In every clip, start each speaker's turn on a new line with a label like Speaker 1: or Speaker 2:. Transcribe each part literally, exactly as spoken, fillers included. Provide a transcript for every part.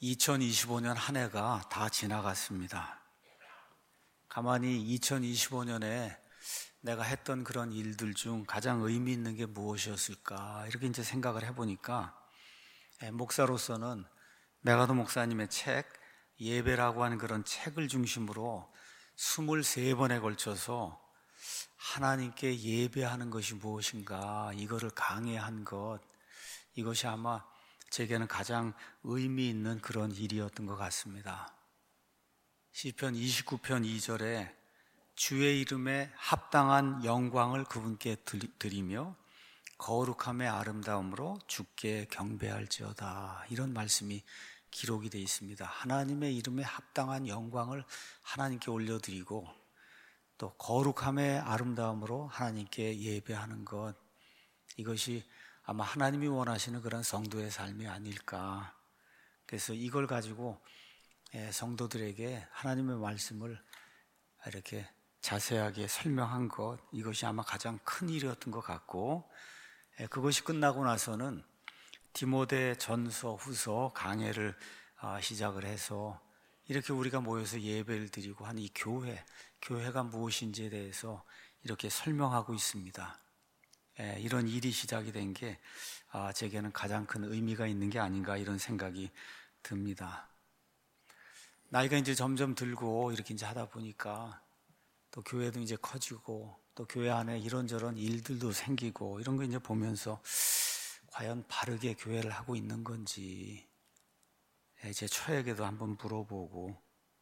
Speaker 1: 이천이십오 년 한 해가 다 지나갔습니다. 가만히 이천이십오 년에 내가 했던 그런 일들 중 가장 의미 있는 게 무엇이었을까 이렇게 이제 생각을 해보니까 목사로서는 메가도 목사님의 책 예배라고 하는 그런 책을 중심으로 스물세 번에 걸쳐서 하나님께 예배하는 것이 무엇인가 이거를 강해한 것, 이것이 아마 제게는 가장 의미 있는 그런 일이었던 것 같습니다. 시편 이십구 편 이 절에 주의 이름에 합당한 영광을 그분께 드리며 거룩함의 아름다움으로 주께 경배할지어다, 이런 말씀이 기록이 되어 있습니다. 하나님의 이름에 합당한 영광을 하나님께 올려드리고 또 거룩함의 아름다움으로 하나님께 예배하는 것, 이것이 아마 하나님이 원하시는 그런 성도의 삶이 아닐까. 그래서 이걸 가지고 성도들에게 하나님의 말씀을 이렇게 자세하게 설명한 것, 이것이 아마 가장 큰 일이었던 것 같고, 그것이 끝나고 나서는 디모데 전서 후서 강해를 시작을 해서 이렇게 우리가 모여서 예배를 드리고 한 이 교회, 교회가 무엇인지에 대해서 이렇게 설명하고 있습니다. 이런 일이 시작이 된 게 제게는 가장 큰 의미가 있는 게 아닌가 이런 생각이 듭니다. 나이가 이제 점점 들고 이렇게 이제 하다 보니까 또 교회도 이제 커지고 또 교회 안에 이런저런 일들도 생기고 이런 거 이제 보면서 과연 바르게 교회를 하고 있는 건지 제 처에게도 한번 물어보고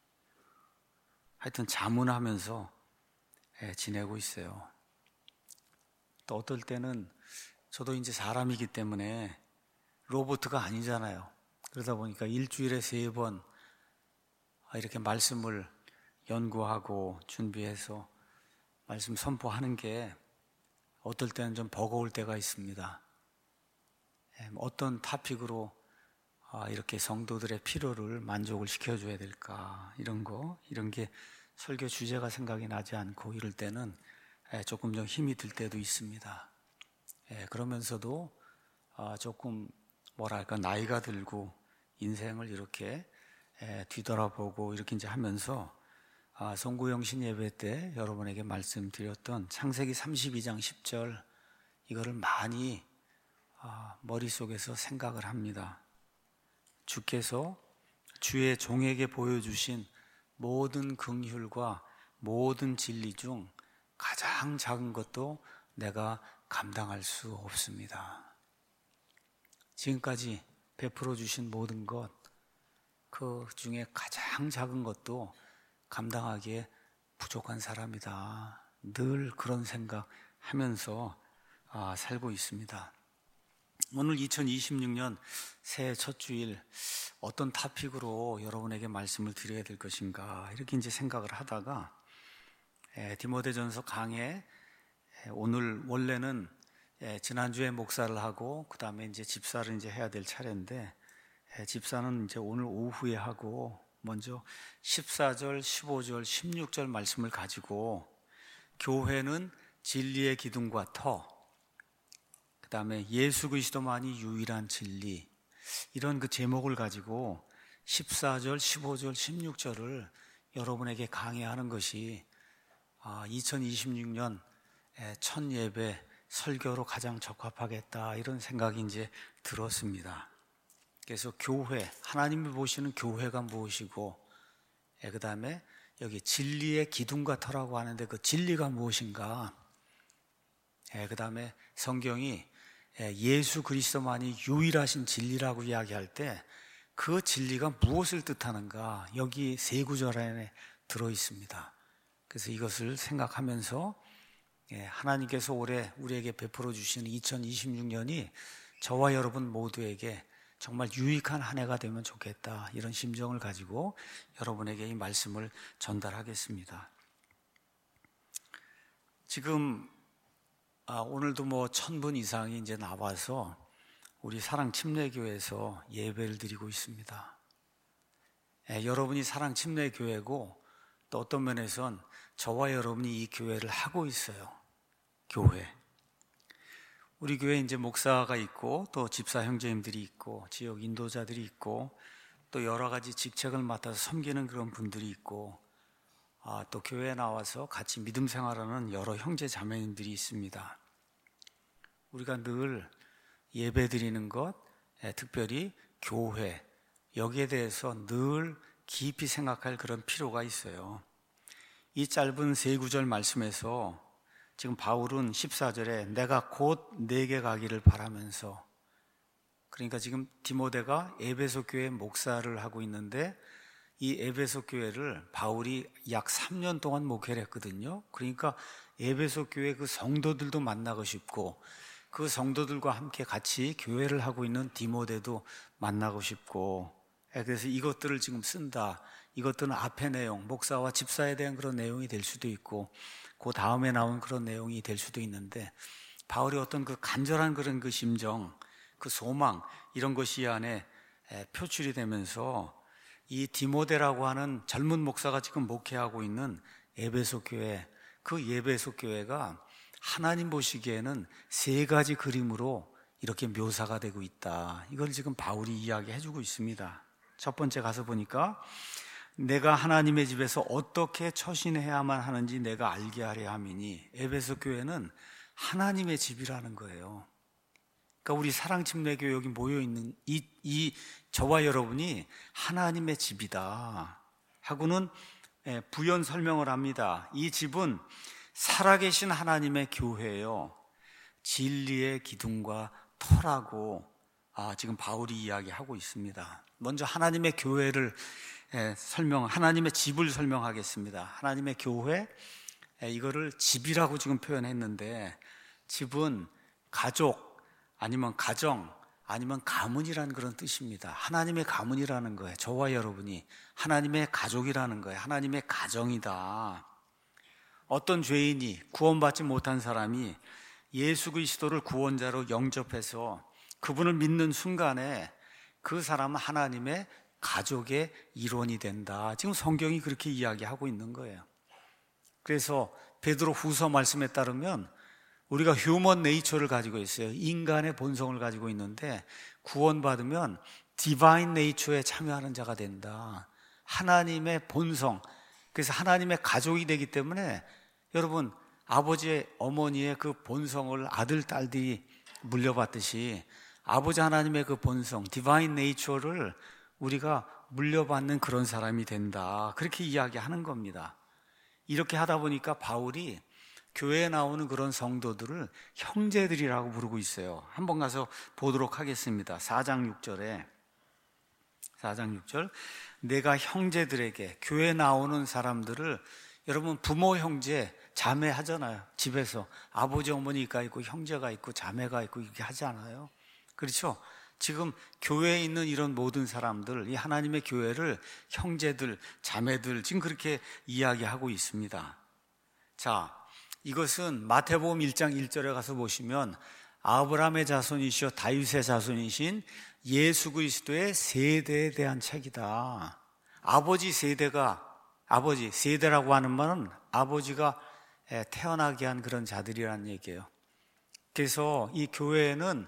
Speaker 1: 하여튼 자문하면서 지내고 있어요. 또 어떨 때는 저도 이제 사람이기 때문에 로봇가 아니잖아요. 그러다 보니까 일주일에 세 번 이렇게 말씀을 연구하고 준비해서 말씀 선포하는 게 어떨 때는 좀 버거울 때가 있습니다. 어떤 토픽으로 이렇게 성도들의 필요를 만족을 시켜줘야 될까, 이런 거, 이런 게 설교 주제가 생각이 나지 않고 이럴 때는 조금 좀 힘이 들 때도 있습니다. 그러면서도 조금 뭐랄까 나이가 들고 인생을 이렇게 뒤돌아보고 이렇게 이제 하면서 송구영신 예배 때 여러분에게 말씀드렸던 창세기 삼십이 장 십 절, 이거를 많이 머릿속에서 생각을 합니다. 주께서 주의 종에게 보여주신 모든 긍휼과 모든 진리 중 가장 작은 것도 내가 감당할 수 없습니다. 지금까지 베풀어 주신 모든 것, 그 중에 가장 작은 것도 감당하기에 부족한 사람이다. 늘 그런 생각하면서 살고 있습니다. 오늘 이천이십육 년 새해 첫 주일 어떤 토픽으로 여러분에게 말씀을 드려야 될 것인가 이렇게 이제 생각을 하다가 디모데전서 강해, 오늘 원래는 지난주에 목사를 하고 그 다음에 이제 집사를 이제 해야 될 차례인데 집사는 이제 오늘 오후에 하고 먼저 십사 절, 십오 절, 십육 절 말씀을 가지고 교회는 진리의 기둥과 터, 그 다음에 예수 그리스도만이 유일한 진리, 이런 그 제목을 가지고 십사 절, 십오 절, 십육 절을 여러분에게 강해하는 것이 이천이십육 년 첫 예배 설교로 가장 적합하겠다 이런 생각이 이제 들었습니다. 그래서 교회, 하나님이 보시는 교회가 무엇이고, 그 다음에 여기 진리의 기둥과 터라고 하는데 그 진리가 무엇인가, 그 다음에 성경이 예수 그리스도만이 유일하신 진리라고 이야기할 때 그 진리가 무엇을 뜻하는가, 여기 세 구절 안에 들어 있습니다. 그래서 이것을 생각하면서 하나님께서 올해 우리에게 베풀어 주시는 이천이십육 년이 저와 여러분 모두에게 정말 유익한 한 해가 되면 좋겠다, 이런 심정을 가지고 여러분에게 이 말씀을 전달하겠습니다. 지금 오늘도 뭐 천 분 이상이 이제 나와서 우리 사랑 침례교회에서 예배를 드리고 있습니다. 여러분이 사랑 침례교회고 또 어떤 면에선 저와 여러분이 이 교회를 하고 있어요. 교회. 우리 교회에 이제 목사가 있고 또 집사 형제님들이 있고 지역 인도자들이 있고 또 여러 가지 직책을 맡아서 섬기는 그런 분들이 있고, 아, 또 교회에 나와서 같이 믿음 생활하는 여러 형제 자매님들이 있습니다. 우리가 늘 예배 드리는 것, 특별히 교회, 여기에 대해서 늘 깊이 생각할 그런 필요가 있어요. 이 짧은 세 구절 말씀에서 지금 바울은 십사 절에 내가 곧 내게 가기를 바라면서, 그러니까 지금 디모데가 에베소 교회 목사를 하고 있는데 이 에베소 교회를 바울이 약 삼 년 동안 목회를 했거든요. 그러니까 에베소 교회 그 성도들도 만나고 싶고, 그 성도들과 함께 같이 교회를 하고 있는 디모데도 만나고 싶고, 그래서 이것들을 지금 쓴다. 이것들은 앞의 내용, 목사와 집사에 대한 그런 내용이 될 수도 있고, 그 다음에 나온 그런 내용이 될 수도 있는데, 바울이 어떤 그 간절한 그런 그 심정, 그 소망, 이런 것이 이 안에 표출이 되면서 이 디모데라고 하는 젊은 목사가 지금 목회하고 있는 에베소 교회, 그 에베소 교회가 하나님 보시기에는 세 가지 그림으로 이렇게 묘사가 되고 있다. 이걸 지금 바울이 이야기해주고 있습니다. 첫 번째 가서 보니까 내가 하나님의 집에서 어떻게 처신해야만 하는지 내가 알게 하려 함이니, 에베소 교회는 하나님의 집이라는 거예요. 그러니까 우리 사랑침례교회 여기 모여있는 이, 이 저와 여러분이 하나님의 집이다 하고는 부연 설명을 합니다. 이 집은 살아계신 하나님의 교회예요. 진리의 기둥과 터라고 아, 지금 바울이 이야기하고 있습니다. 먼저 하나님의 교회를 에, 설명, 하나님의 집을 설명하겠습니다. 하나님의 교회, 에, 이거를 집이라고 지금 표현했는데, 집은 가족 아니면 가정 아니면 가문이라는 그런 뜻입니다. 하나님의 가문이라는 거예요. 저와 여러분이 하나님의 가족이라는 거예요. 하나님의 가정이다. 어떤 죄인이, 구원받지 못한 사람이 예수 그리스도를 구원자로 영접해서 그분을 믿는 순간에 그 사람은 하나님의 가족의 일원이 된다. 지금 성경이 그렇게 이야기하고 있는 거예요. 그래서 베드로 후서 말씀에 따르면 우리가 휴먼 네이처를 가지고 있어요. 인간의 본성을 가지고 있는데 구원받으면 디바인 네이처에 참여하는 자가 된다. 하나님의 본성, 그래서 하나님의 가족이 되기 때문에 여러분, 아버지의 어머니의 그 본성을 아들, 딸들이 물려받듯이 아버지 하나님의 그 본성, 디바인 네이처를 우리가 물려받는 그런 사람이 된다. 그렇게 이야기하는 겁니다. 이렇게 하다 보니까 바울이 교회에 나오는 그런 성도들을 형제들이라고 부르고 있어요. 한번 가서 보도록 하겠습니다. 사 장 육 절에 사 장 육 절 내가 형제들에게, 교회에 나오는 사람들을, 여러분 부모 형제 자매 하잖아요. 집에서 아버지 어머니가 있고 형제가 있고 자매가 있고 이렇게 하지 않아요? 그렇죠? 지금 교회에 있는 이런 모든 사람들, 이 하나님의 교회를 형제들, 자매들 지금 그렇게 이야기하고 있습니다. 자, 이것은 마태복음 일 장 일 절에 가서 보시면 아브라함의 자손이시오 다윗의 자손이신 예수 그리스도의 세대에 대한 책이다. 아버지 세대가, 아버지 세대라고 하는 말은 아버지가 태어나게 한 그런 자들이라는 얘기예요. 그래서 이 교회에는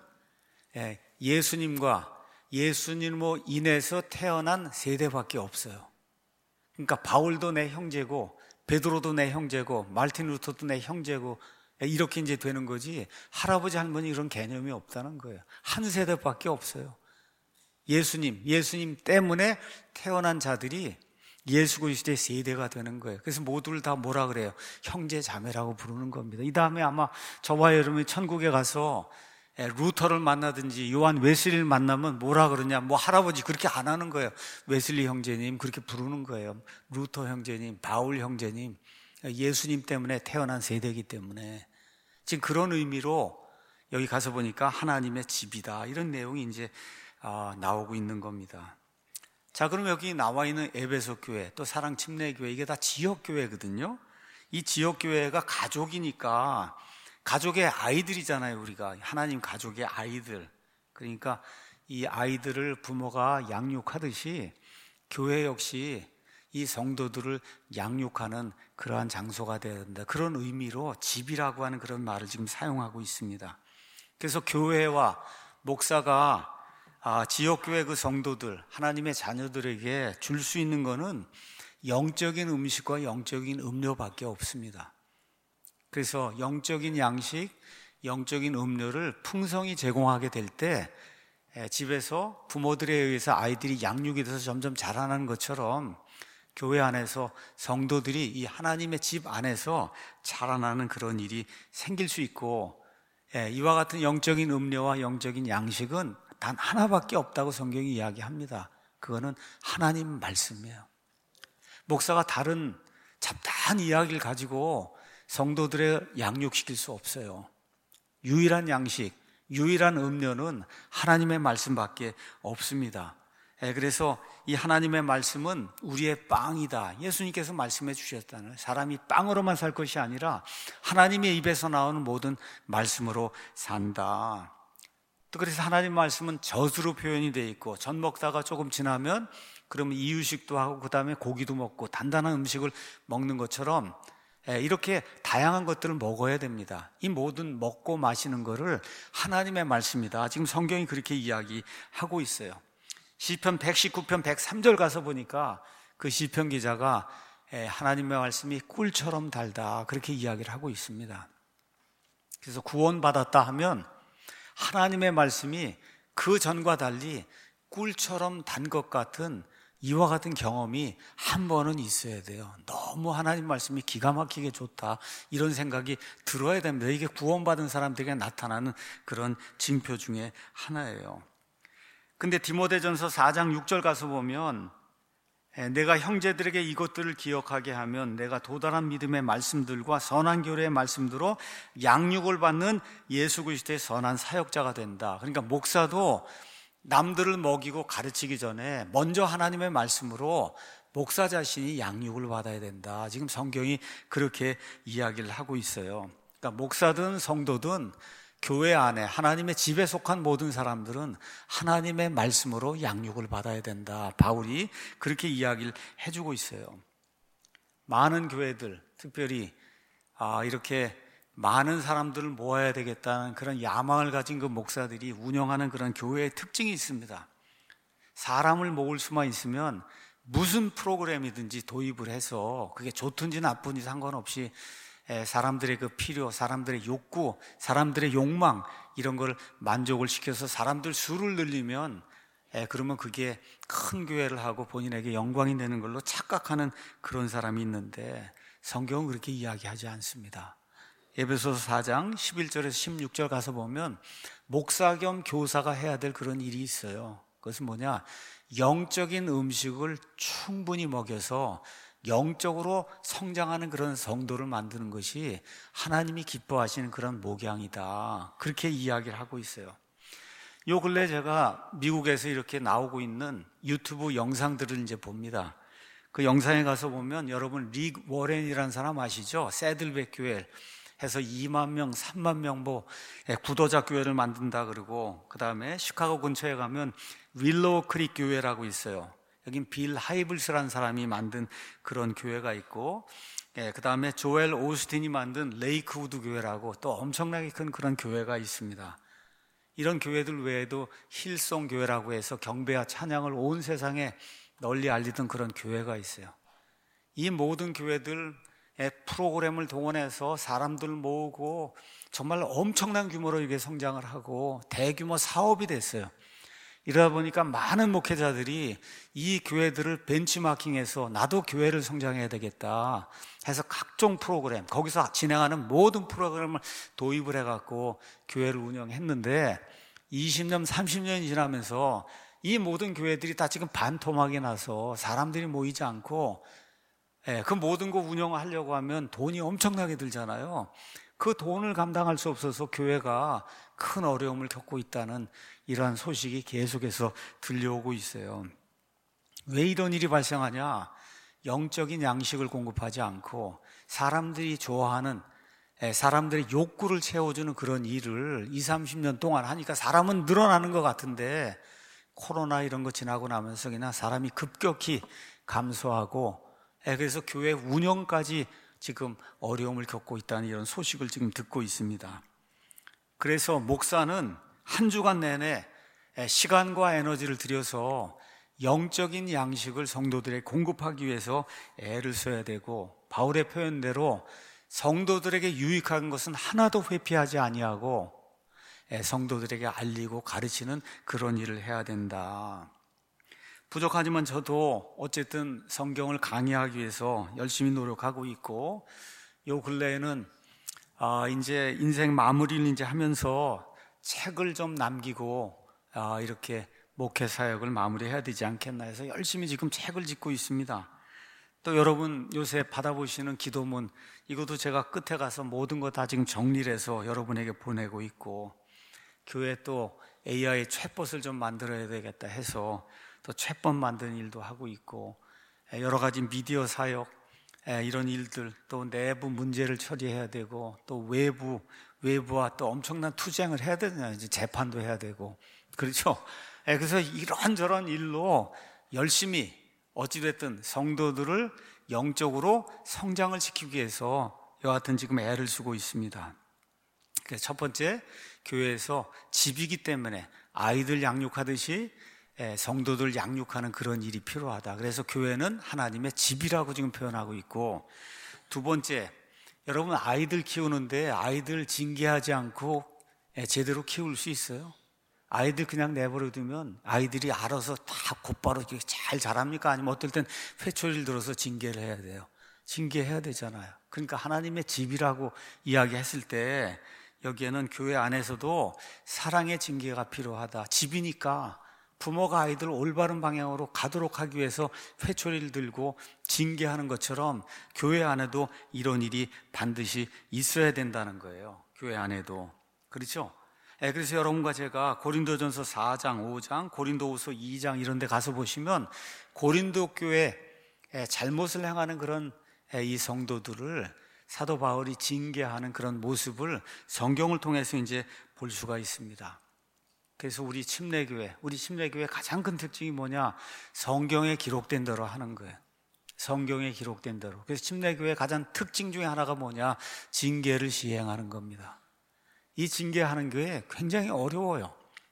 Speaker 1: 예수님과 예수님으로 인해서 태어난 세대밖에 없어요. 그러니까 바울도 내 형제고, 베드로도 내 형제고, 말틴 루터도 내 형제고, 이렇게 이제 되는 거지, 할아버지 할머니 이런 개념이 없다는 거예요. 한 세대밖에 없어요. 예수님, 예수님 때문에 태어난 자들이 예수 그리스도의 세대가 되는 거예요. 그래서 모두를 다 뭐라 그래요? 형제 자매라고 부르는 겁니다. 이 다음에 아마 저와 여러분이 천국에 가서 루터를 만나든지 요한 웨슬리를 만나면 뭐라 그러냐, 뭐 할아버지 그렇게 안 하는 거예요. 웨슬리 형제님 그렇게 부르는 거예요. 루터 형제님, 바울 형제님, 예수님 때문에 태어난 세대이기 때문에 지금 그런 의미로 여기 가서 보니까 하나님의 집이다, 이런 내용이 이제 나오고 있는 겁니다. 자, 그럼 여기 나와 있는 에베소 교회, 또 사랑 침례교회, 이게 다 지역 교회거든요. 이 지역 교회가 가족이니까 가족의 아이들이잖아요. 우리가 하나님 가족의 아이들. 그러니까 이 아이들을 부모가 양육하듯이 교회 역시 이 성도들을 양육하는 그러한 장소가 되어야 된다. 그런 의미로 집이라고 하는 그런 말을 지금 사용하고 있습니다. 그래서 교회와 목사가 아, 지역교회 그 성도들, 하나님의 자녀들에게 줄 수 있는 거는 영적인 음식과 영적인 음료밖에 없습니다. 그래서 영적인 양식, 영적인 음료를 풍성히 제공하게 될 때 집에서 부모들에 의해서 아이들이 양육이 돼서 점점 자라나는 것처럼 교회 안에서 성도들이 이 하나님의 집 안에서 자라나는 그런 일이 생길 수 있고, 이와 같은 영적인 음료와 영적인 양식은 단 하나밖에 없다고 성경이 이야기합니다. 그거는 하나님 말씀이에요. 목사가 다른 잡다한 이야기를 가지고 성도들을 양육시킬 수 없어요. 유일한 양식, 유일한 음료는 하나님의 말씀밖에 없습니다. 그래서 이 하나님의 말씀은 우리의 빵이다. 예수님께서 말씀해 주셨다는, 사람이 빵으로만 살 것이 아니라 하나님의 입에서 나오는 모든 말씀으로 산다. 또 그래서 하나님 말씀은 젖으로 표현이 되어 있고, 젖 먹다가 조금 지나면 그러면 이유식도 하고 그 다음에 고기도 먹고 단단한 음식을 먹는 것처럼 이렇게 다양한 것들을 먹어야 됩니다. 이 모든 먹고 마시는 거를 하나님의 말씀이다. 지금 성경이 그렇게 이야기하고 있어요. 시편 백십구 편 백삼 절 가서 보니까 그 시편 기자가 하나님의 말씀이 꿀처럼 달다, 그렇게 이야기를 하고 있습니다. 그래서 구원받았다 하면 하나님의 말씀이 그 전과 달리 꿀처럼 단 것 같은 이와 같은 경험이 한 번은 있어야 돼요. 너무 하나님 말씀이 기가 막히게 좋다, 이런 생각이 들어야 됩니다. 이게 구원받은 사람들에게 나타나는 그런 징표 중에 하나예요. 근데 디모데전서 사 장 육 절 가서 보면 내가 형제들에게 이것들을 기억하게 하면 내가 도달한 믿음의 말씀들과 선한 교례의 말씀대로 양육을 받는 예수 그리스도의 선한 사역자가 된다. 그러니까 목사도 남들을 먹이고 가르치기 전에 먼저 하나님의 말씀으로 목사 자신이 양육을 받아야 된다. 지금 성경이 그렇게 이야기를 하고 있어요. 그러니까 목사든 성도든 교회 안에 하나님의 집에 속한 모든 사람들은 하나님의 말씀으로 양육을 받아야 된다. 바울이 그렇게 이야기를 해주고 있어요. 많은 교회들, 특별히 아, 이렇게 많은 사람들을 모아야 되겠다는 그런 야망을 가진 그 목사들이 운영하는 그런 교회의 특징이 있습니다. 사람을 모을 수만 있으면 무슨 프로그램이든지 도입을 해서 그게 좋든지 나쁜지 상관없이 사람들의 그 필요, 사람들의 욕구, 사람들의 욕망, 이런 걸 만족을 시켜서 사람들 수를 늘리면 그러면 그게 큰 교회를 하고 본인에게 영광이 되는 걸로 착각하는 그런 사람이 있는데 성경은 그렇게 이야기하지 않습니다. 에베소서 사 장 십일 절에서 십육 절 가서 보면 목사 겸 교사가 해야 될 그런 일이 있어요. 그것은 뭐냐? 영적인 음식을 충분히 먹여서 영적으로 성장하는 그런 성도를 만드는 것이 하나님이 기뻐하시는 그런 목양이다, 그렇게 이야기를 하고 있어요. 요 근래 제가 미국에서 이렇게 나오고 있는 유튜브 영상들을 이제 봅니다. 그 영상에 가서 보면 여러분 릭 워렌이라는 사람 아시죠? 새들백 교회 해서 이만 명, 삼만 명 뭐 구도자 교회를 만든다 그러고, 그 다음에 시카고 근처에 가면 윌로우 크릭 교회라고 있어요. 여긴 빌 하이블스라는 사람이 만든 그런 교회가 있고, 그 다음에 조엘 오스틴이 만든 레이크우드 교회라고 또 엄청나게 큰 그런 교회가 있습니다. 이런 교회들 외에도 힐송 교회라고 해서 경배와 찬양을 온 세상에 널리 알리던 그런 교회가 있어요. 이 모든 교회들 프로그램을 동원해서 사람들 모으고 정말 엄청난 규모로 이게 성장을 하고 대규모 사업이 됐어요. 이러다 보니까 많은 목회자들이 이 교회들을 벤치마킹해서 나도 교회를 성장해야 되겠다 해서 각종 프로그램, 거기서 진행하는 모든 프로그램을 도입을 해갖고 교회를 운영했는데 이십 년, 삼십 년이 지나면서 이 모든 교회들이 다 지금 반토막이 나서 사람들이 모이지 않고, 예, 그 모든 거 운영하려고 하면 돈이 엄청나게 들잖아요. 그 돈을 감당할 수 없어서 교회가 큰 어려움을 겪고 있다는 이러한 소식이 계속해서 들려오고 있어요. 왜 이런 일이 발생하냐? 영적인 양식을 공급하지 않고 사람들이 좋아하는, 사람들의 욕구를 채워주는 그런 일을 이삼십 년 동안 하니까 사람은 늘어나는 것 같은데 코로나 이런 거 지나고 나면서 그냥 사람이 급격히 감소하고, 그래서 교회 운영까지 지금 어려움을 겪고 있다는 이런 소식을 지금 듣고 있습니다. 그래서 목사는 한 주간 내내 시간과 에너지를 들여서 영적인 양식을 성도들에게 공급하기 위해서 애를 써야 되고, 바울의 표현대로 성도들에게 유익한 것은 하나도 회피하지 아니하고 성도들에게 알리고 가르치는 그런 일을 해야 된다. 부족하지만 저도 어쨌든 성경을 강의하기 위해서 열심히 노력하고 있고, 요 근래에는 아, 이제 인생 마무리를 이제 하면서 책을 좀 남기고 아, 이렇게 목회 사역을 마무리해야 되지 않겠나 해서 열심히 지금 책을 짓고 있습니다. 또 여러분 요새 받아보시는 기도문, 이것도 제가 끝에 가서 모든 거 다 지금 정리를 해서 여러분에게 보내고 있고, 교회 또 에이아이 챗봇을 좀 만들어야 되겠다 해서 또 챗봇 만드는 일도 하고 있고, 여러 가지 미디어 사역 이런 일들, 또 내부 문제를 처리해야 되고, 또 외부 외부와 또 엄청난 투쟁을 해야 되잖아요. 이제 재판도 해야 되고, 그렇죠? 그래서 이런저런 일로 열심히 어찌됐든 성도들을 영적으로 성장을 시키기 위해서 여하튼 지금 애를 쓰고 있습니다. 첫 번째, 교회에서 집이기 때문에 아이들 양육하듯이 성도들 양육하는 그런 일이 필요하다. 그래서 교회는 하나님의 집이라고 지금 표현하고 있고, 두 번째, 여러분 아이들 키우는데 아이들 징계하지 않고 제대로 키울 수 있어요? 아이들 그냥 내버려 두면 아이들이 알아서 다 곧바로 잘 자랍니까? 아니면 어떨 땐 회초리를 들어서 징계를 해야 돼요. 징계해야 되잖아요. 그러니까 하나님의 집이라고 이야기했을 때 여기에는 교회 안에서도 사랑의 징계가 필요하다. 집이니까 부모가 아이들을 올바른 방향으로 가도록 하기 위해서 회초리를 들고 징계하는 것처럼 교회 안에도 이런 일이 반드시 있어야 된다는 거예요. 교회 안에도. 그렇죠? 예, 그래서 여러분과 제가 고린도전서 사 장, 오 장, 고린도후서 이 장 이런 데 가서 보시면 고린도 교회 잘못을 행하는 그런 이 성도들을 사도 바울이 징계하는 그런 모습을 성경을 통해서 이제 볼 수가 있습니다. 그래서 우리 침례교회, 우리 침례교회 가장 큰 특징이 뭐냐? 성경에 기록된 대로 하는 거예요. 성경에 기록된 대로. 그래서 침례교회 가장 특징 중에 하나가 뭐냐? 징계를 시행하는 겁니다. 이 징계하는 게 굉장히 어려워요.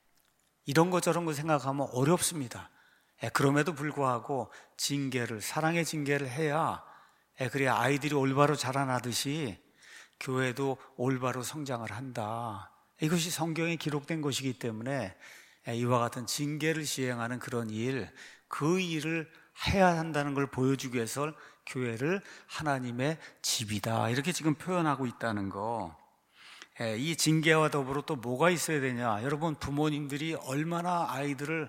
Speaker 1: 이런 거 저런 거 생각하면 어렵습니다. 그럼에도 불구하고 징계를, 사랑의 징계를 해야, 그래야 아이들이 올바로 자라나듯이 교회도 올바로 성장을 한다. 이것이 성경에 기록된 것이기 때문에 이와 같은 징계를 시행하는 그런 일, 그 일을 해야 한다는 걸 보여주기 위해서 교회를 하나님의 집이다, 이렇게 지금 표현하고 있다는 거. 이 징계와 더불어 또 뭐가 있어야 되냐? 여러분, 부모님들이 얼마나 아이들을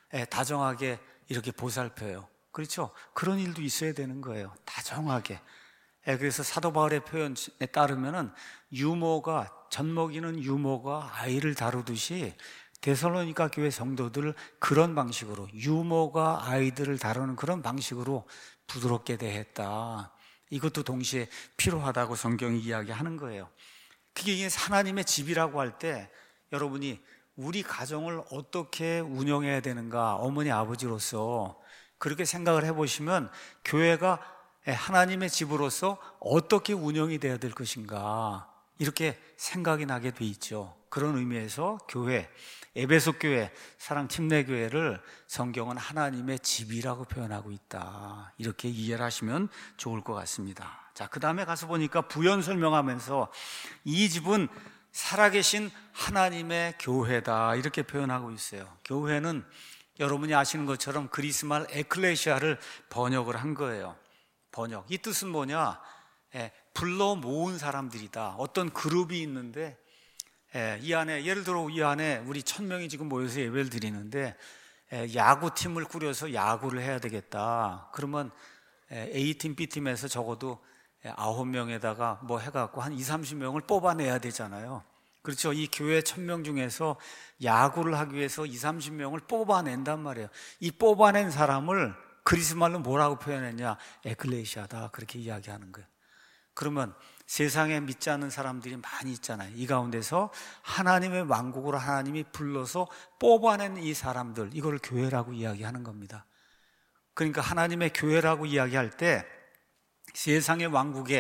Speaker 1: 다정하게 이렇게 보살펴요. 그렇죠? 그런 일도 있어야 되는 거예요. 다정하게. 그래서 사도 바울의 표현에 따르면은 유모가, 젖먹이는 유모가 아이를 다루듯이 데살로니가 교회 성도들을 그런 방식으로, 유모가 아이들을 다루는 그런 방식으로 부드럽게 대했다. 이것도 동시에 필요하다고 성경이 이야기하는 거예요. 그게 하나님의 집이라고 할 때 여러분이 우리 가정을 어떻게 운영해야 되는가, 어머니 아버지로서 그렇게 생각을 해보시면 교회가 하나님의 집으로서 어떻게 운영이 되어야 될 것인가, 이렇게 생각이 나게 돼 있죠. 그런 의미에서 교회, 에베소 교회, 사랑 침례교회를 성경은 하나님의 집이라고 표현하고 있다, 이렇게 이해를 하시면 좋을 것 같습니다. 자, 그 다음에 가서 보니까 부연 설명하면서 이 집은 살아계신 하나님의 교회다, 이렇게 표현하고 있어요. 교회는 여러분이 아시는 것처럼 그리스말 에클레시아를 번역을 한 거예요. 번역. 이 뜻은 뭐냐? 예, 불러 모은 사람들이다. 어떤 그룹이 있는데, 예, 이 안에, 예를 들어 이 안에 우리 천 명이 지금 모여서 예배를 드리는데, 예, 야구팀을 꾸려서 야구를 해야 되겠다. 그러면 예, A팀, B팀에서 적어도 아홉 명에다가 뭐 해갖고 한 이삼십 명을 뽑아내야 되잖아요. 그렇죠. 이 교회 천 명 중에서 야구를 하기 위해서 이삼십 명을 뽑아낸단 말이에요. 이 뽑아낸 사람을 그리스말로 뭐라고 표현했냐? 에클레시아다, 그렇게 이야기하는 거예요. 그러면 세상에 믿지 않는 사람들이 많이 있잖아요. 이 가운데서 하나님의 왕국으로 하나님이 불러서 뽑아낸 이 사람들, 이걸 교회라고 이야기하는 겁니다. 그러니까 하나님의 교회라고 이야기할 때 세상의 왕국에,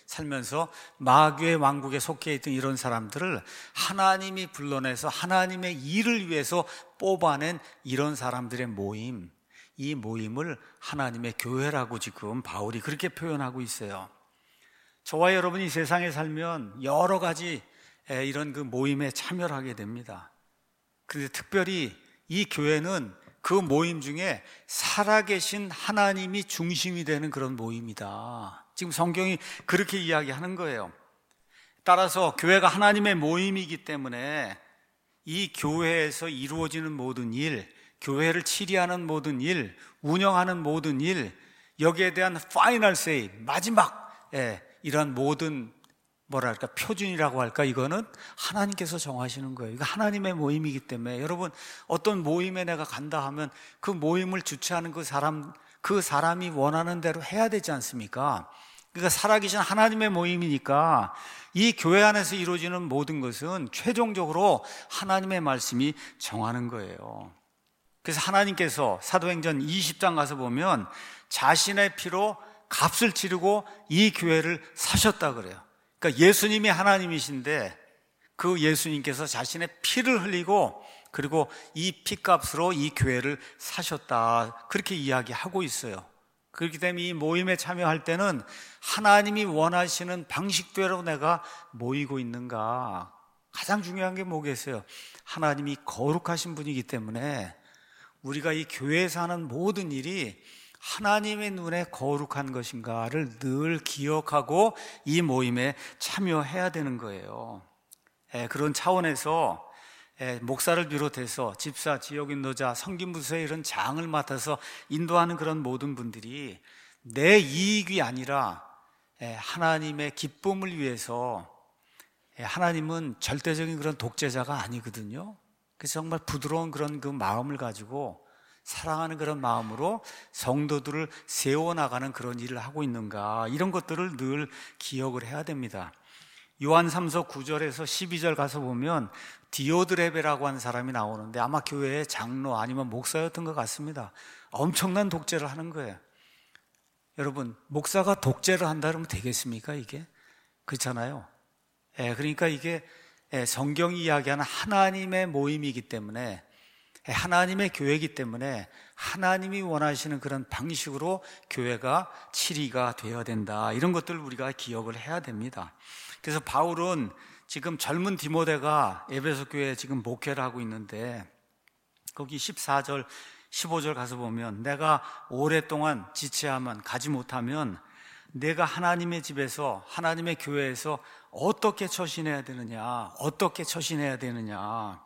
Speaker 1: 살면서 마귀의 왕국에 속해 있던 이런 사람들을 하나님이 불러내서 하나님의 일을 위해서 뽑아낸 이런 사람들의 모임, 이 모임을 하나님의 교회라고 지금 바울이 그렇게 표현하고 있어요. 저와 여러분이 세상에 살면 여러 가지 이런 그 모임에 참여를 하게 됩니다. 그런데 특별히 이 교회는 그 모임 중에 살아계신 하나님이 중심이 되는 그런 모임이다. 지금 성경이 그렇게 이야기하는 거예요. 따라서 교회가 하나님의 모임이기 때문에 이 교회에서 이루어지는 모든 일, 교회를 치리하는 모든 일, 운영하는 모든 일, 여기에 대한 파이널 세이, 마지막 예, 이런 모든 뭐랄까 표준이라고 할까, 이거는 하나님께서 정하시는 거예요. 이거 하나님의 모임이기 때문에 여러분, 어떤 모임에 내가 간다 하면 그 모임을 주최하는 그 사람, 그 사람이 원하는 대로 해야 되지 않습니까? 그러니까 살아계신 하나님의 모임이니까 이 교회 안에서 이루어지는 모든 것은 최종적으로 하나님의 말씀이 정하는 거예요. 그래서 하나님께서 사도행전 이십 장 가서 보면 자신의 피로 값을 치르고 이 교회를 사셨다 그래요. 그러니까 예수님이 하나님이신데 그 예수님께서 자신의 피를 흘리고 그리고 이 피값으로 이 교회를 사셨다, 그렇게 이야기하고 있어요. 그렇기 때문에 이 모임에 참여할 때는 하나님이 원하시는 방식대로 내가 모이고 있는가, 가장 중요한 게 뭐겠어요? 하나님이 거룩하신 분이기 때문에 우리가 이 교회에서 하는 모든 일이 하나님의 눈에 거룩한 것인가를 늘 기억하고 이 모임에 참여해야 되는 거예요. 예, 그런 차원에서 예, 목사를 비롯해서 집사, 지역인도자, 성김부서의 이런 장을 맡아서 인도하는 그런 모든 분들이 내 이익이 아니라 예, 하나님의 기쁨을 위해서, 예, 하나님은 절대적인 그런 독재자가 아니거든요. 그래서 정말 부드러운 그런 그 마음을 가지고 사랑하는 그런 마음으로 성도들을 세워나가는 그런 일을 하고 있는가, 이런 것들을 늘 기억을 해야 됩니다. 요한 삼 서 구 절에서 십이 절 가서 보면 디오드레베라고 하는 사람이 나오는데 아마 교회의 장로 아니면 목사였던 것 같습니다. 엄청난 독재를 하는 거예요. 여러분, 목사가 독재를 한다 그러면 되겠습니까? 이게 그렇잖아요. 예, 그러니까 이게 성경이 이야기하는 하나님의 모임이기 때문에, 하나님의 교회이기 때문에 하나님이 원하시는 그런 방식으로 교회가 치리가 되어야 된다, 이런 것들을 우리가 기억을 해야 됩니다. 그래서 바울은 지금 젊은 디모데가 에베소 교회에 지금 목회를 하고 있는데 거기 십사 절 십오 절 가서 보면 내가 오랫동안 지체하면 가지 못하면 내가 하나님의 집에서, 하나님의 교회에서 어떻게 처신해야 되느냐, 어떻게 처신해야 되느냐.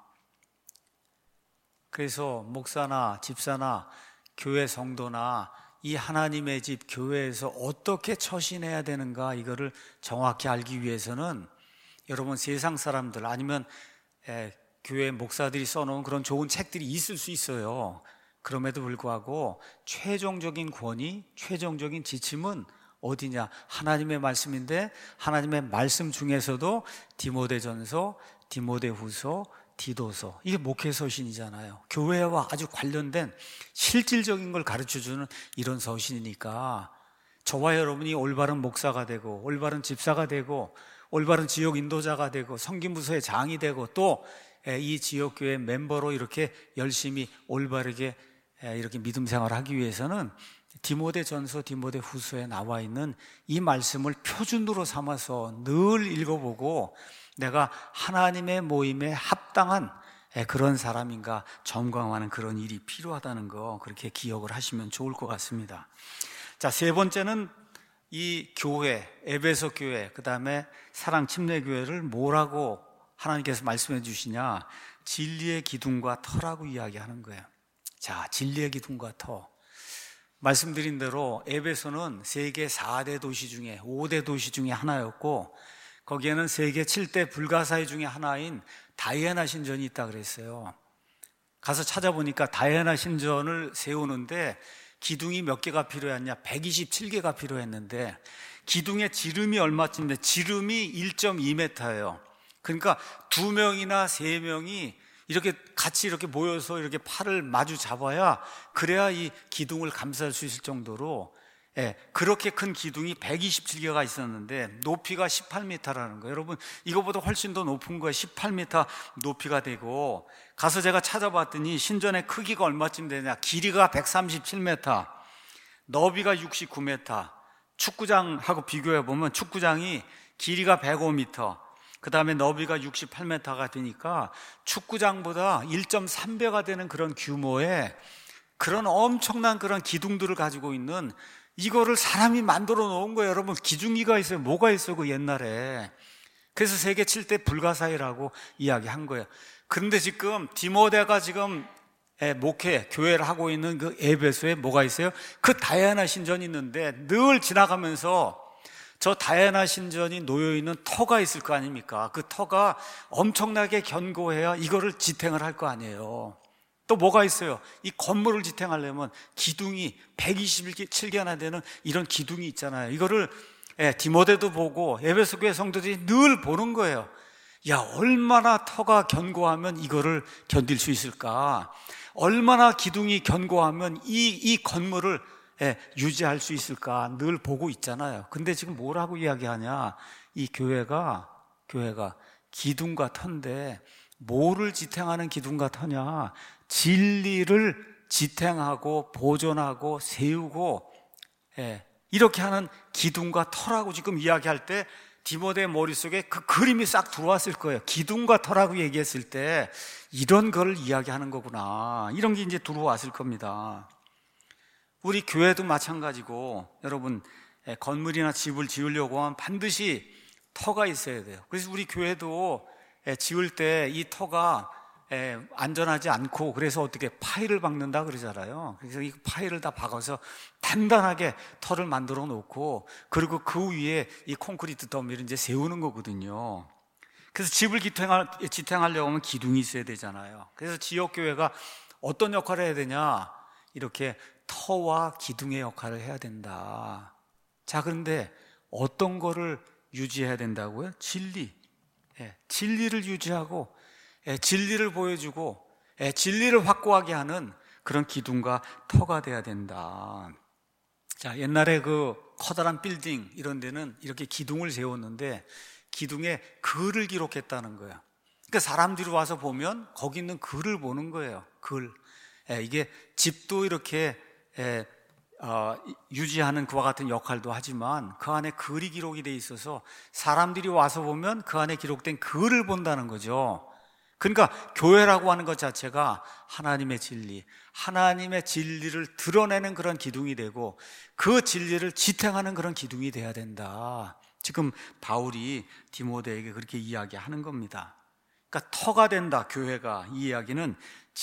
Speaker 1: 그래서 목사나 집사나 교회 성도나 이 하나님의 집 교회에서 어떻게 처신해야 되는가, 이거를 정확히 알기 위해서는 여러분, 세상 사람들 아니면 에, 교회 목사들이 써놓은 그런 좋은 책들이 있을 수 있어요. 그럼에도 불구하고 최종적인 권위, 최종적인 지침은 어디냐? 하나님의 말씀인데 하나님의 말씀 중에서도 디모데전서, 디모데후서, 디도서, 이게 목회서신이잖아요. 교회와 아주 관련된 실질적인 걸 가르쳐주는 이런 서신이니까 저와 여러분이 올바른 목사가 되고 올바른 집사가 되고 올바른 지역 인도자가 되고 성김부서의 장이 되고 또 이 지역교회 멤버로 이렇게 열심히 올바르게 이렇게 믿음 생활을 하기 위해서는 디모데전서, 디모데후서에 나와 있는 이 말씀을 표준으로 삼아서 늘 읽어보고 내가 하나님의 모임에 합당한 그런 사람인가 점검하는 그런 일이 필요하다는 거, 그렇게 기억을 하시면 좋을 것 같습니다. 자, 세 번째는 이 교회, 에베소 교회, 그 다음에 사랑 침례교회를 뭐라고 하나님께서 말씀해 주시냐? 진리의 기둥과 터라고 이야기하는 거예요. 자, 진리의 기둥과 터. 말씀드린 대로 에베소는 세계 사 대 도시 중에 오 대 도시 중에 하나였고 거기에는 세계 칠 대 불가사의 중에 하나인 다이애나 신전이 있다 그랬어요. 가서 찾아보니까 다이애나 신전을 세우는데 기둥이 몇 개가 필요했냐? 백이십칠 개가 필요했는데 기둥의 지름이 얼마쯤인데 지름이 일 점 이 미터예요. 그러니까 두 명이나 세 명이 이렇게 같이 이렇게 모여서 이렇게 팔을 마주 잡아야 그래야 이 기둥을 감쌀 수 있을 정도로 예, 그렇게 큰 기둥이 백이십칠 개가 있었는데 높이가 십팔 미터라는 거예요. 여러분, 이거보다 훨씬 더 높은 거예요. 십팔 미터 높이가 되고, 가서 제가 찾아봤더니 신전의 크기가 얼마쯤 되냐, 길이가 백삼십칠 미터, 너비가 육십구 미터. 축구장하고 비교해보면 축구장이 길이가 백오 미터, 그 다음에 너비가 육십팔 미터가 되니까 축구장보다 일 점 삼 배가 되는 그런 규모의 그런 엄청난 그런 기둥들을 가지고 있는, 이거를 사람이 만들어 놓은 거예요. 여러분, 기둥이가 있어요. 뭐가 있어요, 그 옛날에. 그래서 세계 칠 대 불가사의라고 이야기한 거예요. 그런데 지금 디모데가 지금 목회, 교회를 하고 있는 그 에베소에 뭐가 있어요? 그 다이아나 신전이 있는데 늘 지나가면서 저 다이아나 신전이 놓여있는 터가 있을 거 아닙니까? 그 터가 엄청나게 견고해야 이거를 지탱을 할 거 아니에요. 또 뭐가 있어요? 이 건물을 지탱하려면 기둥이 백이십칠 개나 되는 이런 기둥이 있잖아요. 이거를 예, 디모데도 보고 에베소 교회 성도들이 늘 보는 거예요. 야, 얼마나 터가 견고하면 이거를 견딜 수 있을까? 얼마나 기둥이 견고하면 이, 이 건물을 예, 유지할 수 있을까? 늘 보고 있잖아요. 근데 지금 뭐라고 이야기하냐? 이 교회가, 교회가 기둥과 터인데 뭐를 지탱하는 기둥과 터냐? 진리를 지탱하고 보존하고 세우고 예, 이렇게 하는 기둥과 터라고 지금 이야기할 때 디모데의 머릿속에 그 그림이 싹 들어왔을 거예요. 기둥과 터라고 얘기했을 때 이런 걸 이야기하는 거구나, 이런 게 이제 들어왔을 겁니다. 우리 교회도 마찬가지고, 여러분, 건물이나 집을 지으려고 하면 반드시 터가 있어야 돼요. 그래서 우리 교회도 지을 때 이 터가 안전하지 않고, 그래서 어떻게 파일을 박는다 그러잖아요. 그래서 이 파일을 다 박아서 단단하게 터를 만들어 놓고, 그리고 그 위에 이 콘크리트 더미를 이제 세우는 거거든요. 그래서 집을 지탱할, 지탱하려고 하면 기둥이 있어야 되잖아요. 그래서 지역교회가 어떤 역할을 해야 되냐, 이렇게 터와 기둥의 역할을 해야 된다. 자, 그런데 어떤 거를 유지해야 된다고요? 진리. 예, 진리를 유지하고 예, 진리를 보여주고 예, 진리를 확고하게 하는 그런 기둥과 터가 돼야 된다. 자, 옛날에 그 커다란 빌딩 이런 데는 이렇게 기둥을 세웠는데 기둥에 글을 기록했다는 거예요. 그러니까 사람들이 와서 보면 거기 있는 글을 보는 거예요. 글. 예, 이게 집도 이렇게 예, 어, 유지하는 그와 같은 역할도 하지만 그 안에 글이 기록이 돼 있어서 사람들이 와서 보면 그 안에 기록된 글을 본다는 거죠. 그러니까 교회라고 하는 것 자체가 하나님의 진리, 하나님의 진리를 드러내는 그런 기둥이 되고 그 진리를 지탱하는 그런 기둥이 돼야 된다. 지금 바울이 디모데에게 그렇게 이야기하는 겁니다. 그러니까 터가 된다, 교회가. 이 이야기는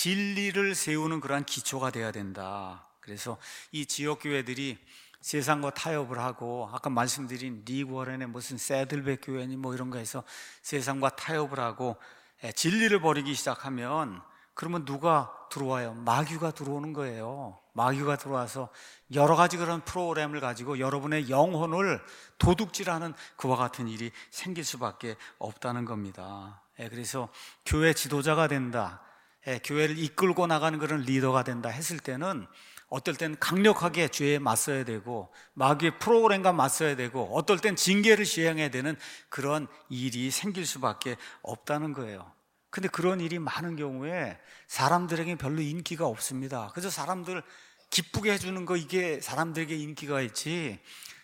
Speaker 1: 진리를 세우는 그러한 기초가 돼야 된다. 그래서 이 지역교회들이 세상과 타협을 하고, 아까 말씀드린 리워렌의 무슨 새들백 교회니 뭐 이런 거 해서 세상과 타협을 하고 진리를 버리기 시작하면, 그러면 누가 들어와요? 마귀가 들어오는 거예요. 마귀가 들어와서 여러 가지 그런 프로그램을 가지고 여러분의 영혼을 도둑질하는 그와 같은 일이 생길 수밖에 없다는 겁니다. 그래서 교회 지도자가 된다, 교회를 이끌고 나가는 그런 리더가 된다 했을 때는 어떨 땐 강력하게 죄에 맞서야 되고 마귀의 프로그램과 맞서야 되고 어떨 땐 징계를 시행해야 되는 그런 일이 생길 수밖에 없다는 거예요. 근데 그런 일이 많은 경우에 사람들에게 별로 인기가 없습니다. 그래서 사람들 기쁘게 해주는 거, 이게 사람들에게 인기가 있지,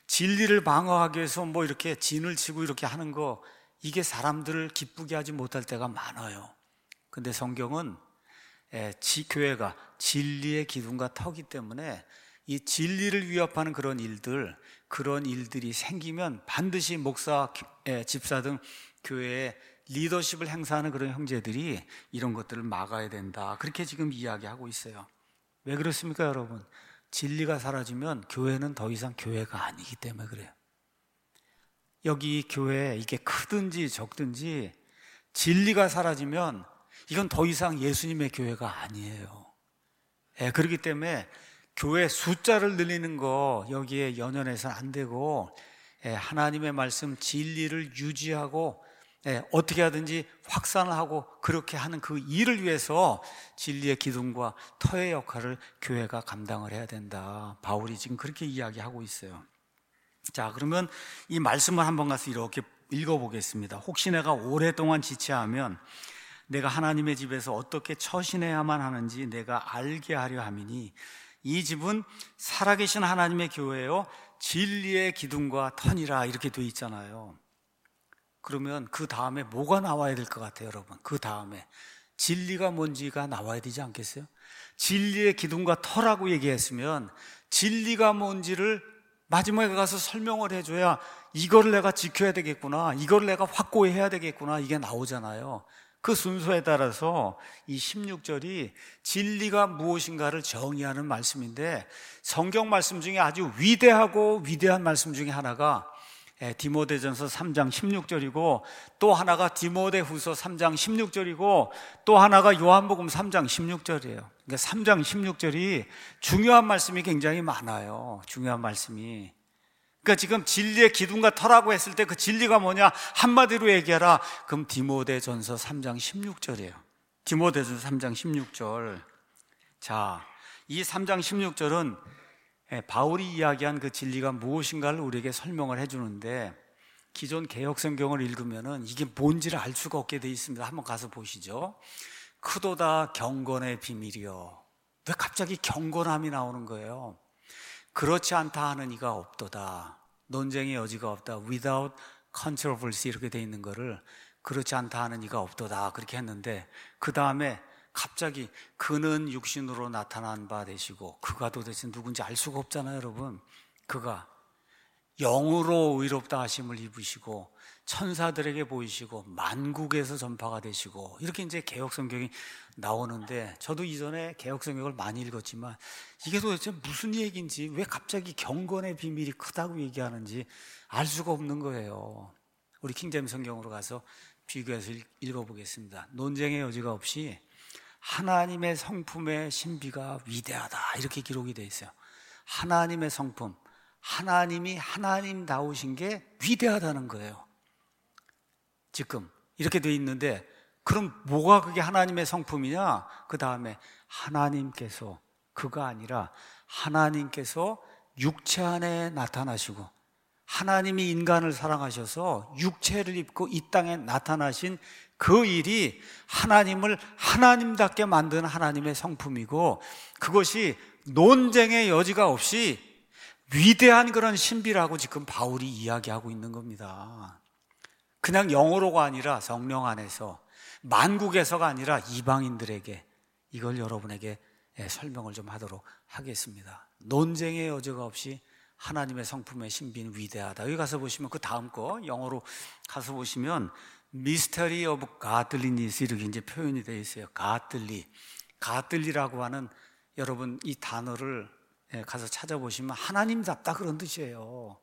Speaker 1: 진리를 방어하기 위해서 뭐 이렇게 진을 치고 이렇게 하는 거, 이게 사람들을 기쁘게 하지 못할 때가 많아요. 근데 성경은 예, 지, 교회가 진리의 기둥과 터기 때문에 이 진리를 위협하는 그런 일들, 그런 일들이 생기면 반드시 목사, 예, 집사 등 교회에 리더십을 행사하는 그런 형제들이 이런 것들을 막아야 된다. 그렇게 지금 이야기하고 있어요. 왜 그렇습니까, 여러분? 진리가 사라지면 교회는 더 이상 교회가 아니기 때문에 그래요. 여기 교회, 이게 크든지 적든지 진리가 사라지면 이건 더 이상 예수님의 교회가 아니에요. 예, 그렇기 때문에 교회 숫자를 늘리는 거 여기에 연연해서는 안 되고, 예, 하나님의 말씀 진리를 유지하고 예, 어떻게 하든지 확산을 하고 그렇게 하는 그 일을 위해서 진리의 기둥과 터의 역할을 교회가 감당을 해야 된다. 바울이 지금 그렇게 이야기하고 있어요. 자, 그러면 이 말씀을 한번 가서 이렇게 읽어보겠습니다. 혹시 내가 오랫동안 지체하면 내가 하나님의 집에서 어떻게 처신해야만 하는지 내가 알게 하려 함이니 이 집은 살아계신 하나님의 교회요 진리의 기둥과 터니라 이렇게 돼 있잖아요. 그러면 그 다음에 뭐가 나와야 될 것 같아요, 여러분? 그 다음에 진리가 뭔지가 나와야 되지 않겠어요? 진리의 기둥과 터라고 얘기했으면 진리가 뭔지를 마지막에 가서 설명을 해줘야 이거를 내가 지켜야 되겠구나, 이거를 내가 확고히 해야 되겠구나, 이게 나오잖아요. 그 순서에 따라서 이 십육 절이 진리가 무엇인가를 정의하는 말씀인데, 성경 말씀 중에 아주 위대하고 위대한 말씀 중에 하나가 디모데전서 삼 장 십육 절이고, 또 하나가 디모데후서 삼 장 십육 절이고, 또 하나가 요한복음 삼 장 십육 절이에요. 그러니까 삼 장 십육 절이 중요한 말씀이 굉장히 많아요. 중요한 말씀이. 그러니까 지금 진리의 기둥과 터라고 했을 때 그 진리가 뭐냐 한마디로 얘기하라. 그럼 디모데전서 삼 장 십육 절이에요. 디모데전서 삼 장 십육 절. 자, 이 삼 장 십육 절은 바울이 이야기한 그 진리가 무엇인가를 우리에게 설명을 해주는데, 기존 개역성경을 읽으면은 이게 뭔지를 알 수가 없게 돼 있습니다. 한번 가서 보시죠. 크도다 경건의 비밀이요. 왜 갑자기 경건함이 나오는 거예요? 그렇지 않다 하는 이가 없도다. 논쟁의 여지가 없다. Without controversy 이렇게 돼 있는 거를 그렇지 않다 하는 이가 없도다 그렇게 했는데, 그 다음에 갑자기 그는 육신으로 나타난 바 되시고, 그가 도대체 누군지 알 수가 없잖아요, 여러분. 그가 영으로 의롭다 하심을 입으시고 천사들에게 보이시고 만국에서 전파가 되시고, 이렇게 이제 개역성경이 나오는데, 저도 이전에 개역성경을 많이 읽었지만 이게 도대체 무슨 얘기인지, 왜 갑자기 경건의 비밀이 크다고 얘기하는지 알 수가 없는 거예요. 우리 킹제임스 성경으로 가서 비교해서 읽어보겠습니다. 논쟁의 여지가 없이 하나님의 성품의 신비가 위대하다 이렇게 기록이 되어 있어요. 하나님의 성품, 하나님이 하나님다우신 게 위대하다는 거예요. 지금 이렇게 되어 있는데, 그럼 뭐가 그게 하나님의 성품이냐? 그 다음에 하나님께서, 그가 아니라 하나님께서 육체 안에 나타나시고, 하나님이 인간을 사랑하셔서 육체를 입고 이 땅에 나타나신 그 일이 하나님을 하나님답게 만드는 하나님의 성품이고, 그것이 논쟁의 여지가 없이 위대한 그런 신비라고 지금 바울이 이야기하고 있는 겁니다. 그냥 영어로가 아니라 성령 안에서, 만국에서가 아니라 이방인들에게, 이걸 여러분에게 설명을 좀 하도록 하겠습니다. 논쟁의 여지가 없이 하나님의 성품의 신비는 위대하다. 여기 가서 보시면 그 다음 거 영어로 가서 보시면 Mystery of Godliness 이렇게 이제 표현이 되어 있어요. Godly, Godly라고 하는, 여러분 이 단어를 가서 찾아보시면 하나님답다 그런 뜻이에요.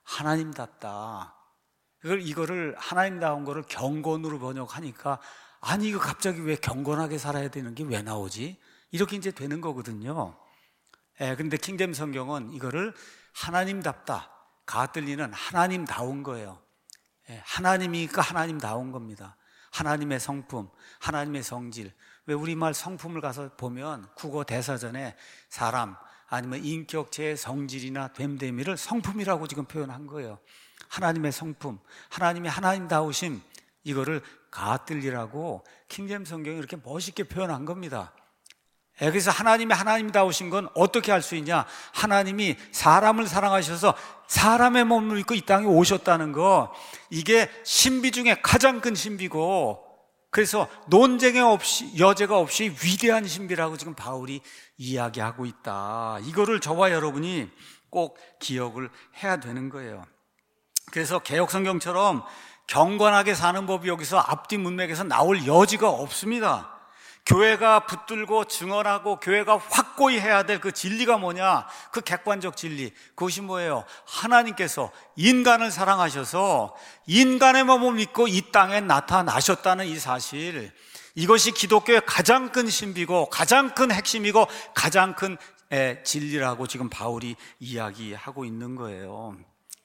Speaker 1: 하나님답다. 이걸 이거를 하나님다운 거를 경건으로 번역하니까, 아니 이거 갑자기 왜 경건하게 살아야 되는 게 왜 나오지? 이렇게 이제 되는 거거든요. 예, 근데 킹제임 성경은 이거를 하나님답다, 가들리는 하나님다운 거예요. 예, 하나님이니까 하나님다운 겁니다. 하나님의 성품, 하나님의 성질. 왜 우리말 성품을 가서 보면 국어 대사전에 사람 아니면 인격체의 성질이나 됨됨이를 성품이라고 지금 표현한 거예요. 하나님의 성품, 하나님이 하나님다우심, 이거를 가들리라고 킹제임 성경이 이렇게 멋있게 표현한 겁니다. 그래서 하나님이 하나님다우신 건 어떻게 할 수 있냐? 하나님이 사람을 사랑하셔서 사람의 몸을 입고 이 땅에 오셨다는 거, 이게 신비 중에 가장 큰 신비고, 그래서 논쟁의 없이, 여지가 없이 위대한 신비라고 지금 바울이 이야기하고 있다. 이거를 저와 여러분이 꼭 기억을 해야 되는 거예요. 그래서 개역성경처럼 경건하게 사는 법이 여기서 앞뒤 문맥에서 나올 여지가 없습니다. 교회가 붙들고 증언하고 교회가 확고히 해야 될 그 진리가 뭐냐? 그 객관적 진리, 그것이 뭐예요? 하나님께서 인간을 사랑하셔서 인간의 몸을 믿고 이 땅에 나타나셨다는 이 사실, 이것이 기독교의 가장 큰 신비고 가장 큰 핵심이고 가장 큰 진리라고 지금 바울이 이야기하고 있는 거예요.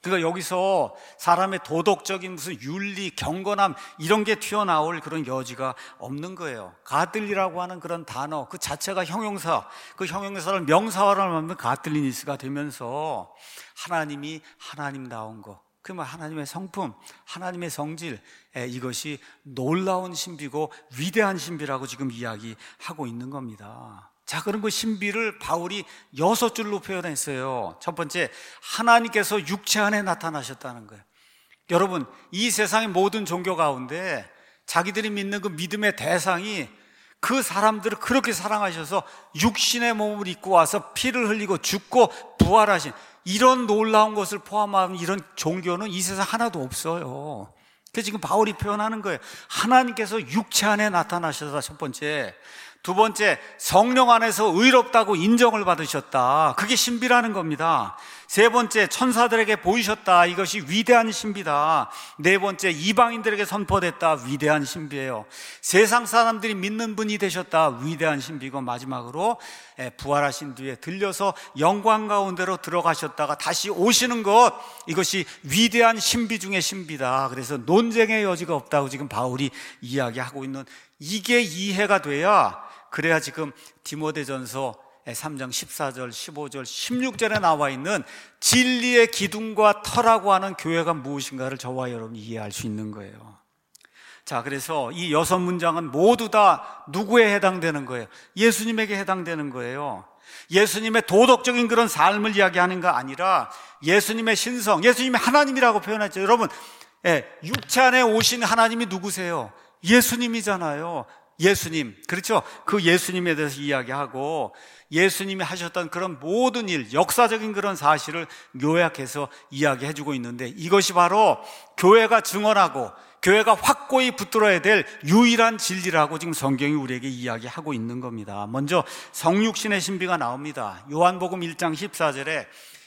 Speaker 1: 그러니까 여기서 사람의 도덕적인 무슨 윤리, 경건함 이런 게 튀어나올 그런 여지가 없는 거예요. 가들리라고 하는 그런 단어 그 자체가 형용사, 그 형용사를 명사화를 하면 가들리니스가 되면서 하나님이 하나님다운 거, 그러면 하나님의 성품, 하나님의 성질, 이것이 놀라운 신비고 위대한 신비라고 지금 이야기하고 있는 겁니다. 자, 그런 그 신비를 바울이 여섯 줄로 표현했어요. 첫 번째, 하나님께서 육체 안에 나타나셨다는 거예요. 여러분, 이 세상의 모든 종교 가운데 자기들이 믿는 그 믿음의 대상이 그 사람들을 그렇게 사랑하셔서 육신의 몸을 입고 와서 피를 흘리고 죽고 부활하신 이런 놀라운 것을 포함한 이런 종교는 이 세상 하나도 없어요. 그래서 지금 바울이 표현하는 거예요. 하나님께서 육체 안에 나타나셔서 첫 번째. 두 번째, 성령 안에서 의롭다고 인정을 받으셨다. 그게 신비라는 겁니다. 세 번째, 천사들에게 보이셨다. 이것이 위대한 신비다. 네 번째, 이방인들에게 선포됐다. 위대한 신비예요. 세상 사람들이 믿는 분이 되셨다. 위대한 신비고, 마지막으로 부활하신 뒤에 들려서 영광 가운데로 들어가셨다가 다시 오시는 것, 이것이 위대한 신비 중의 신비다. 그래서 논쟁의 여지가 없다고 지금 바울이 이야기하고 있는, 이게 이해가 돼야, 그래야 지금 디모데전서 삼 장 십사 절, 십오 절, 십육 절에 나와 있는 진리의 기둥과 터라고 하는 교회가 무엇인가를 저와 여러분이 이해할 수 있는 거예요. 자, 그래서 이 여섯 문장은 모두 다 누구에 해당되는 거예요? 예수님에게 해당되는 거예요. 예수님의 도덕적인 그런 삶을 이야기하는 거 아니라 예수님의 신성, 예수님이 하나님이라고 표현했죠. 여러분, 예, 육체 안에 오신 하나님이 누구세요? 예수님이잖아요. 예수님, 그렇죠? 그 예수님에 대해서 이야기하고 예수님이 하셨던 그런 모든 일, 역사적인 그런 사실을 요약해서 이야기해주고 있는데, 이것이 바로 교회가 증언하고 교회가 확고히 붙들어야 될 유일한 진리라고 지금 성경이 우리에게 이야기하고 있는 겁니다. 먼저 성육신의 신비가 나옵니다. 요한복음 일 장 십사 절에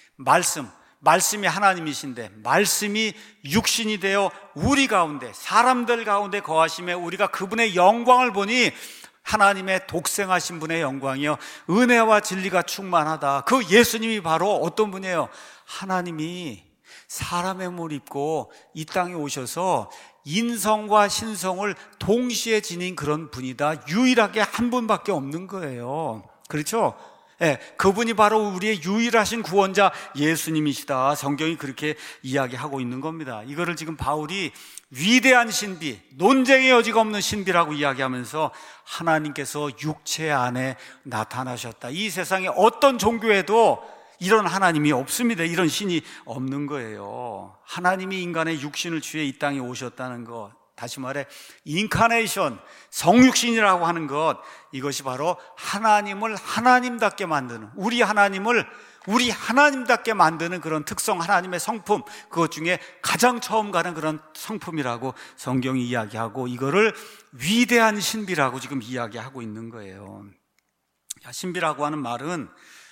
Speaker 1: 말씀, 말씀이 하나님이신데 말씀이 육신이 되어 우리 가운데, 사람들 가운데 거하심에 우리가 그분의 영광을 보니 하나님의 독생하신 분의 영광이요 은혜와 진리가 충만하다. 그 예수님이 바로 어떤 분이에요? 하나님이 사람의 몸을 입고 이 땅에 오셔서 인성과 신성을 동시에 지닌 그런 분이다. 유일하게 한 분밖에 없는 거예요. 그렇죠? 예, 그분이 바로 우리의 유일하신 구원자 예수님이시다. 성경이 그렇게 이야기하고 있는 겁니다. 이거를 지금 바울이 위대한 신비, 논쟁의 여지가 없는 신비라고 이야기하면서 하나님께서 육체 안에 나타나셨다. 이 세상에 어떤 종교에도 이런 하나님이 없습니다. 이런 신이 없는 거예요. 하나님이 인간의 육신을 취해 이 땅에 오셨다는 것, 다시 말해 인카네이션, 성육신이라고 하는 것, 이것이 바로 하나님을 하나님답게 만드는, 우리 하나님을 우리 하나님답게 만드는 그런 특성, 하나님의 성품, 그것 중에 가장 처음 가는 그런 성품이라고 성경이 이야기하고, 이거를 위대한 신비라고 지금 이야기하고 있는 거예요. 신비라고 하는 말은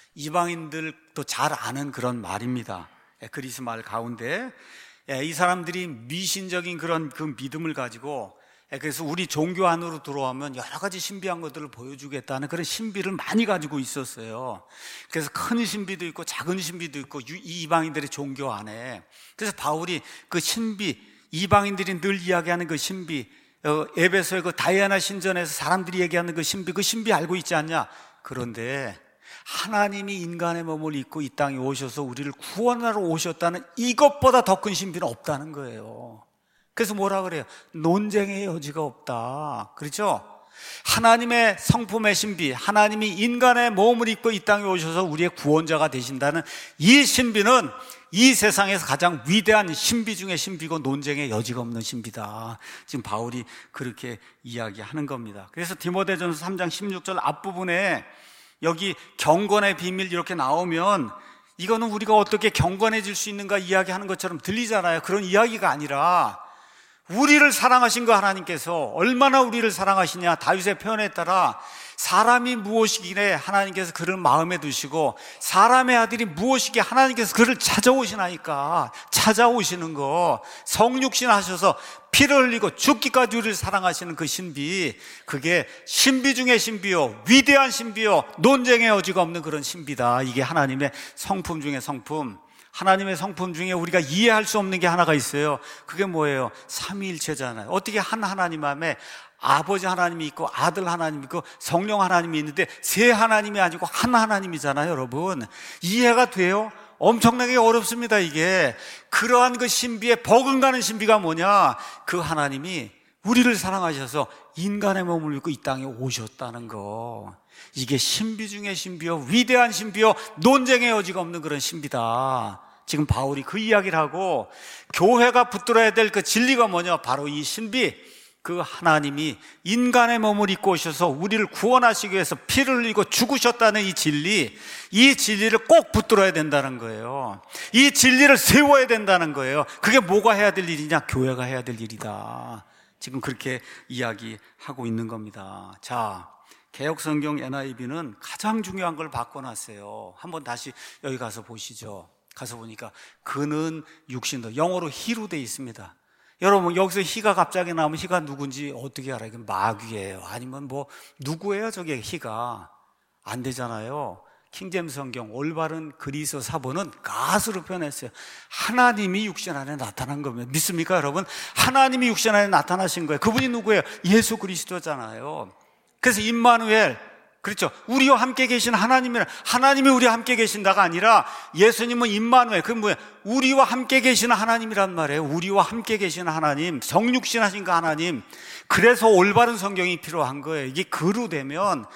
Speaker 1: 이방인들도 잘 아는 그런 말입니다. 그리스 말 가운데 이 사람들이 미신적인 그런 그 믿음을 가지고, 그래서 우리 종교 안으로 들어오면 여러 가지 신비한 것들을 보여주겠다는 그런 신비를 많이 가지고 있었어요. 그래서 큰 신비도 있고 작은 신비도 있고 이 이방인들의 종교 안에. 그래서 바울이 그 신비, 이방인들이 늘 이야기하는 그 신비, 에베소의 그 다이아나 신전에서 사람들이 얘기하는 그 신비, 그 신비 알고 있지 않냐? 그런데 하나님이 인간의 몸을 입고 이 땅에 오셔서 우리를 구원하러 오셨다는 이것보다 더 큰 신비는 없다는 거예요. 그래서 뭐라 그래요? 논쟁의 여지가 없다. 그렇죠? 하나님의 성품의 신비, 하나님이 인간의 몸을 입고 이 땅에 오셔서 우리의 구원자가 되신다는 이 신비는 이 세상에서 가장 위대한 신비 중의 신비고 논쟁의 여지가 없는 신비다. 지금 바울이 그렇게 이야기하는 겁니다. 그래서 디모데전서 삼 장 십육 절 앞부분에 여기 경건의 비밀 이렇게 나오면 이거는 우리가 어떻게 경건해질 수 있는가 이야기하는 것처럼 들리잖아요. 그런 이야기가 아니라 우리를 사랑하신 그 하나님께서 얼마나 우리를 사랑하시냐, 다윗의 표현에 따라 사람이 무엇이기에 하나님께서 그를 마음에 두시고 사람의 아들이 무엇이기에 하나님께서 그를 찾아오시나니까, 찾아오시는 거, 성육신 하셔서 피를 흘리고 죽기까지 우리를 사랑하시는 그 신비, 그게 신비 중의 신비요, 위대한 신비요, 논쟁의 여지가 없는 그런 신비다. 이게 하나님의 성품 중의 성품, 하나님의 성품 중에 우리가 이해할 수 없는 게 하나가 있어요. 그게 뭐예요? 삼위일체잖아요. 어떻게 한 하나님 안에 아버지 하나님이 있고 아들 하나님이 있고 성령 하나님이 있는데 세 하나님이 아니고 한 하나님이잖아요, 여러분. 이해가 돼요? 엄청나게 어렵습니다, 이게. 그러한 그 신비에 버금가는 신비가 뭐냐? 그 하나님이 우리를 사랑하셔서 인간의 몸을 입고 이 땅에 오셨다는 거. 이게 신비 중에 신비요, 위대한 신비요, 논쟁의 여지가 없는 그런 신비다. 지금 바울이 그 이야기를 하고, 교회가 붙들어야 될 그 진리가 뭐냐? 바로 이 신비. 그 하나님이 인간의 몸을 입고 오셔서 우리를 구원하시기 위해서 피를 흘리고 죽으셨다는 이 진리, 이 진리를 꼭 붙들어야 된다는 거예요. 이 진리를 세워야 된다는 거예요. 그게 뭐가 해야 될 일이냐? 교회가 해야 될 일이다. 지금 그렇게 이야기하고 있는 겁니다. 자, 개역성경 엔 아이 브이는 가장 중요한 걸 바꿔놨어요. 한번 다시 여기 가서 보시죠. 가서 보니까 그는 육신도, 영어로 히로 돼 있습니다. 여러분, 여기서 히가 갑자기 나오면 히가 누군지 어떻게 알아요? 이게 마귀예요. 아니면 뭐 누구예요? 저게 히가. 안 되잖아요. 킹제임스 성경 올바른 그리스 사본은 가스로 표현했어요. 하나님이 육신 안에 나타난 겁니다. 믿습니까, 여러분? 하나님이 육신 안에 나타나신 거예요. 그분이 누구예요? 예수 그리스도잖아요. 그래서 임마누엘, 그렇죠. 우리와 함께 계신 하나님이라, 하나님이 우리와 함께 계신다가 아니라 예수님은 임마누엘, 그 뭐예요? 우리와 함께 계시는 하나님이란 말이에요. 우리와 함께 계시는 하나님, 성육신 하신 그 하나님. 그래서 올바른 성경이 필요한 거예요. 이게 그로 되면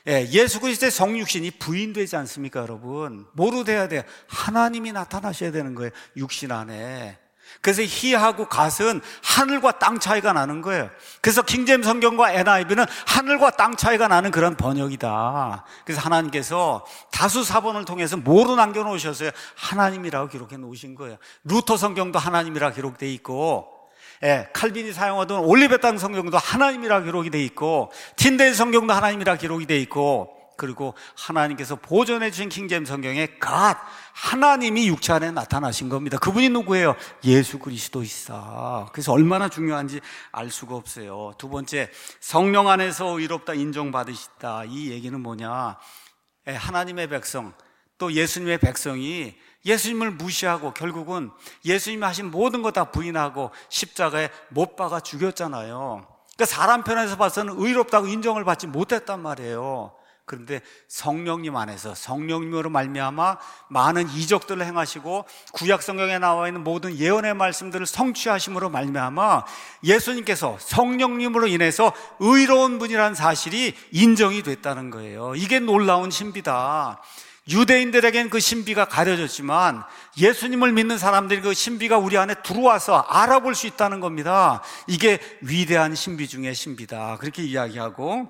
Speaker 1: 예수 그리스도의 성육신이 부인되지 않습니까, 여러분? 뭐로 돼야 돼요? 하나님이 나타나셔야 되는 거예요, 육신 안에. 그래서 히하고 갓은 하늘과 땅 차이가 나는 거예요. 그래서 킹제임스 성경과 엔 아이 브이는 하늘과 땅 차이가 나는 그런 번역이다. 그래서 하나님께서 다수 사본을 통해서 뭐로 남겨놓으셨어요? 하나님이라고 기록해 놓으신 거예요. 루터 성경도 하나님이라고 기록되어 있고, 예, 칼빈이 사용하던 올리베탕 성경도 하나님이라고 기록이 되어 있고, 틴데일 성경도 하나님이라고 기록이 되어 있고, 그리고 하나님께서 보존해 주신 킹제임스 성경에 갓, 하나님이 육체 안에 나타나신 겁니다. 그분이 누구예요? 예수 그리스도이사. 그래서 얼마나 중요한지 알 수가 없어요. 두 번째, 성령 안에서 의롭다 인정받으시다. 이 얘기는 뭐냐? 하나님의 백성, 또 예수님의 백성이 예수님을 무시하고 결국은 예수님이 하신 모든 거 다 부인하고 십자가에 못 박아 죽였잖아요. 그러니까 사람 편에서 봐서는 의롭다고 인정을 받지 못했단 말이에요. 그런데 성령님 안에서, 성령님으로 말미암아 많은 이적들을 행하시고 구약 성경에 나와 있는 모든 예언의 말씀들을 성취하심으로 말미암아 예수님께서 성령님으로 인해서 의로운 분이라는 사실이 인정이 됐다는 거예요. 이게 놀라운 신비다. 유대인들에겐 그 신비가 가려졌지만 예수님을 믿는 사람들이 그 신비가 우리 안에 들어와서 알아볼 수 있다는 겁니다. 이게 위대한 신비 중의 신비다. 그렇게 이야기하고,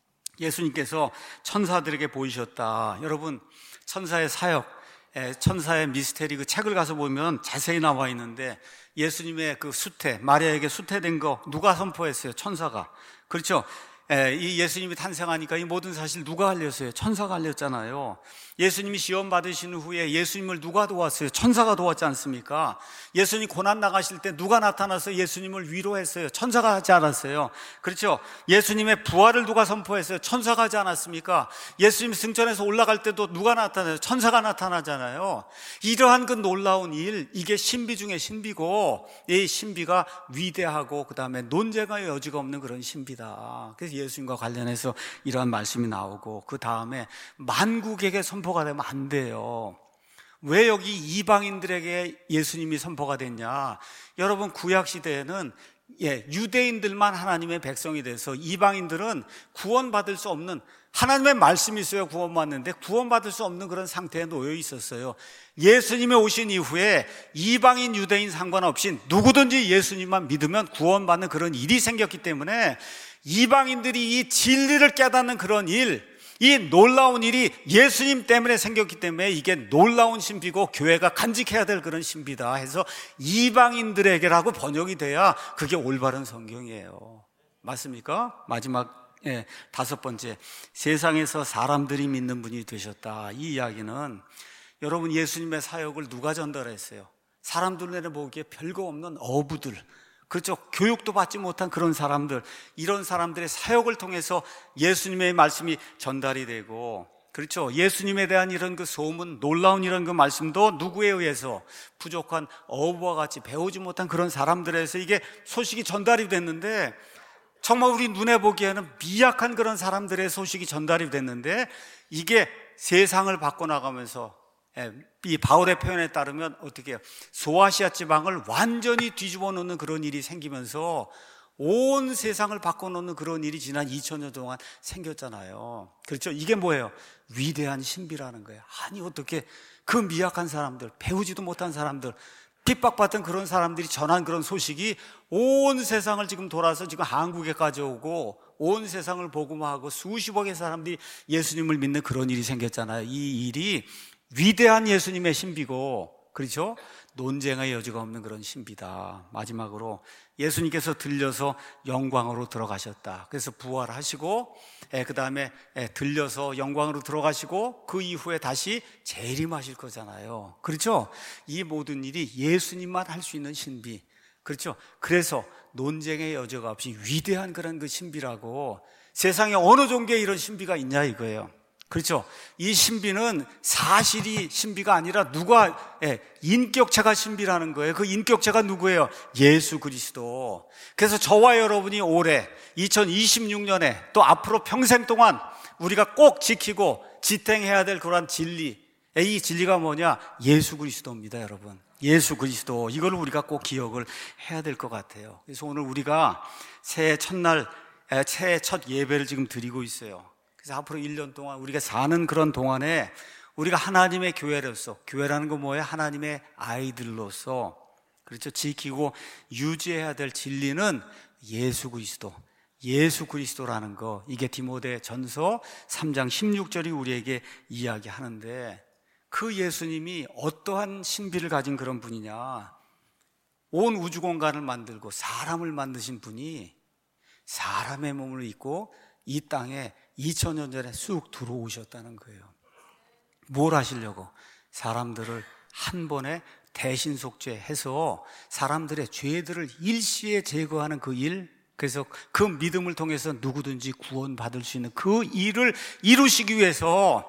Speaker 1: 예수님께서 천사들에게 보이셨다. 여러분, 천사의 사역, 천사의 미스테리 그 책을 가서 보면 자세히 나와 있는데, 예수님의 그 수태, 마리아에게 수태된 거 누가 선포했어요? 천사가. 그렇죠? 이 예수님이 탄생하니까 이 모든 사실 누가 알렸어요? 천사가 알렸잖아요. 예수님이 시험 받으신 후에 예수님을 누가 도왔어요? 천사가 도왔지 않습니까? 예수님 고난 나가실 때 누가 나타나서 예수님을 위로했어요? 천사가 하지 않았어요? 그렇죠? 예수님의 부활을 누가 선포했어요? 천사가 하지 않았습니까? 예수님 승천해서 올라갈 때도 누가 나타나요? 천사가 나타나잖아요. 이러한 그 놀라운 일, 이게 신비 중에 신비고, 이 신비가 위대하고 그 다음에 논쟁의 여지가 없는 그런 신비다. 그래서 예수님과 관련해서 이러한 말씀이 나오고, 그 다음에 만국에게 선포가 되면 안 돼요. 왜 여기 이방인들에게 예수님이 선포가 됐냐? 여러분, 구약시대에는 예, 유대인들만 하나님의 백성이 돼서 이방인들은 구원받을 수 없는, 하나님의 말씀이 있어야 구원받는데 구원받을 수 없는 그런 상태에 놓여 있었어요. 예수님이 오신 이후에 이방인 유대인 상관없이 누구든지 예수님만 믿으면 구원받는 그런 일이 생겼기 때문에 이방인들이 이 진리를 깨닫는 그런 일, 이 놀라운 일이 예수님 때문에 생겼기 때문에 이게 놀라운 신비고 교회가 간직해야 될 그런 신비다 해서 이방인들에게라고 번역이 돼야 그게 올바른 성경이에요. 맞습니까? 마지막 예, 다섯 번째, 세상에서 사람들이 믿는 분이 되셨다. 이 이야기는 여러분, 예수님의 사역을 누가 전달했어요? 사람들 내내 보기에 별거 없는 어부들, 그렇죠? 교육도 받지 못한 그런 사람들, 이런 사람들의 사역을 통해서 예수님의 말씀이 전달이 되고, 그렇죠. 예수님에 대한 이런 그 소문, 놀라운 이런 그 말씀도 누구에 의해서? 부족한 어부와 같이 배우지 못한 그런 사람들에서 이게 소식이 전달이 됐는데, 정말 우리 눈에 보기에는 미약한 그런 사람들의 소식이 전달이 됐는데, 이게 세상을 바꿔나가면서, 이 바울의 표현에 따르면 어떻게 해요? 소아시아 지방을 완전히 뒤집어 놓는 그런 일이 생기면서 온 세상을 바꿔놓는 그런 일이 지난 이천 년 동안 생겼잖아요. 그렇죠? 이게 뭐예요? 위대한 신비라는 거예요. 아니 어떻게 그 미약한 사람들, 배우지도 못한 사람들, 핍박받던 그런 사람들이 전한 그런 소식이 온 세상을 지금 돌아서 지금 한국에까지 오고 온 세상을 복음화하고 수십억의 사람들이 예수님을 믿는 그런 일이 생겼잖아요. 이 일이 위대한 예수님의 신비고, 그렇죠? 논쟁의 여지가 없는 그런 신비다. 마지막으로 예수님께서 들려서 영광으로 들어가셨다. 그래서 부활하시고, 그 다음에 들려서 영광으로 들어가시고, 그 이후에 다시 재림하실 거잖아요. 그렇죠? 이 모든 일이 예수님만 할 수 있는 신비. 그렇죠? 그래서 논쟁의 여지가 없이 위대한 그런 그 신비라고, 세상에 어느 종교에 이런 신비가 있냐 이거예요. 그렇죠? 이 신비는 사실이 신비가 아니라 누가, 예, 인격체가 신비라는 거예요. 그 인격체가 누구예요? 예수 그리스도. 그래서 저와 여러분이 올해 이천이십육 년에 또 앞으로 평생 동안 우리가 꼭 지키고 지탱해야 될 그러한 진리, 이 진리가 뭐냐? 예수 그리스도입니다, 여러분. 예수 그리스도. 이걸 우리가 꼭 기억을 해야 될 것 같아요. 그래서 오늘 우리가 새해 첫날, 새해 첫 예배를 지금 드리고 있어요. 그래서 앞으로 일 년 동안 우리가 사는 그런 동안에 우리가 하나님의 교회로서, 교회라는 건 뭐예요? 하나님의 아이들로서, 그렇죠? 지키고 유지해야 될 진리는 예수 그리스도, 예수 그리스도라는 거. 이게 디모데 전서 삼 장 십육 절이 우리에게 이야기하는데, 그 예수님이 어떠한 신비를 가진 그런 분이냐? 온 우주 공간을 만들고 사람을 만드신 분이 사람의 몸을 입고 이 땅에 이천 년 전에 쑥 들어오셨다는 거예요. 뭘 하시려고? 사람들을 한 번에 대신 속죄해서 사람들의 죄들을 일시에 제거하는 그 일, 그래서 그 믿음을 통해서 누구든지 구원받을 수 있는 그 일을 이루시기 위해서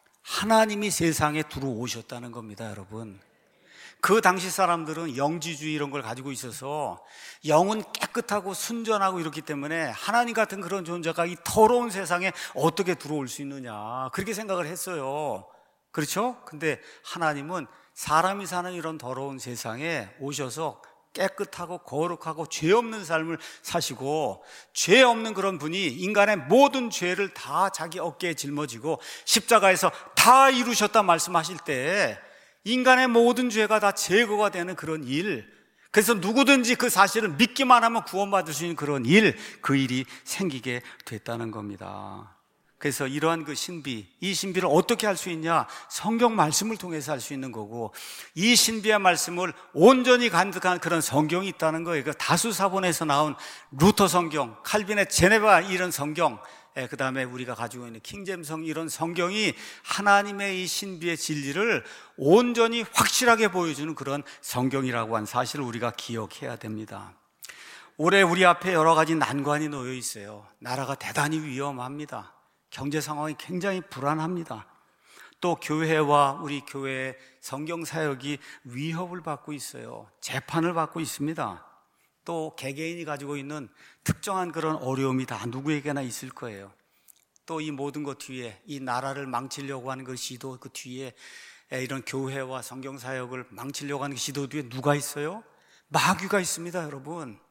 Speaker 1: 하나님이 세상에 들어오셨다는 겁니다, 여러분. 그 당시 사람들은 영지주의 이런 걸 가지고 있어서 영은 깨끗하고 순전하고 이렇기 때문에 하나님 같은 그런 존재가 이 더러운 세상에 어떻게 들어올 수 있느냐, 그렇게 생각을 했어요. 그렇죠? 근데 하나님은 사람이 사는 이런 더러운 세상에 오셔서 깨끗하고 거룩하고 죄 없는 삶을 사시고, 죄 없는 그런 분이 인간의 모든 죄를 다 자기 어깨에 짊어지고 십자가에서 다 이루셨다 말씀하실 때 인간의 모든 죄가 다 제거가 되는 그런 일, 그래서 누구든지 그 사실을 믿기만 하면 구원받을 수 있는 그런 일, 그 일이 생기게 됐다는 겁니다. 그래서 이러한 그 신비, 이 신비를 어떻게 할 수 있냐? 성경 말씀을 통해서 할 수 있는 거고, 이 신비의 말씀을 온전히 간득한 그런 성경이 있다는 거예요. 그 다수사본에서 나온 루터 성경, 칼빈의 제네바 이런 성경, 그 다음에 우리가 가지고 있는 킹잼성 이런 성경이 하나님의 이 신비의 진리를 온전히 확실하게 보여주는 그런 성경이라고 한 사실을 우리가 기억해야 됩니다. 올해 우리 앞에 여러 가지 난관이 놓여 있어요. 나라가 대단히 위험합니다. 경제 상황이 굉장히 불안합니다. 또 교회와 우리 교회의 성경 사역이 위협을 받고 있어요. 재판을 받고 있습니다. 또 개개인이 가지고 있는 특정한 그런 어려움이 다 누구에게나 있을 거예요. 또 이 모든 것 뒤에, 이 나라를 망치려고 하는 그 시도 그 뒤에, 이런 교회와 성경 사역을 망치려고 하는 그 시도 뒤에 누가 있어요? 마귀가 있습니다, 여러분.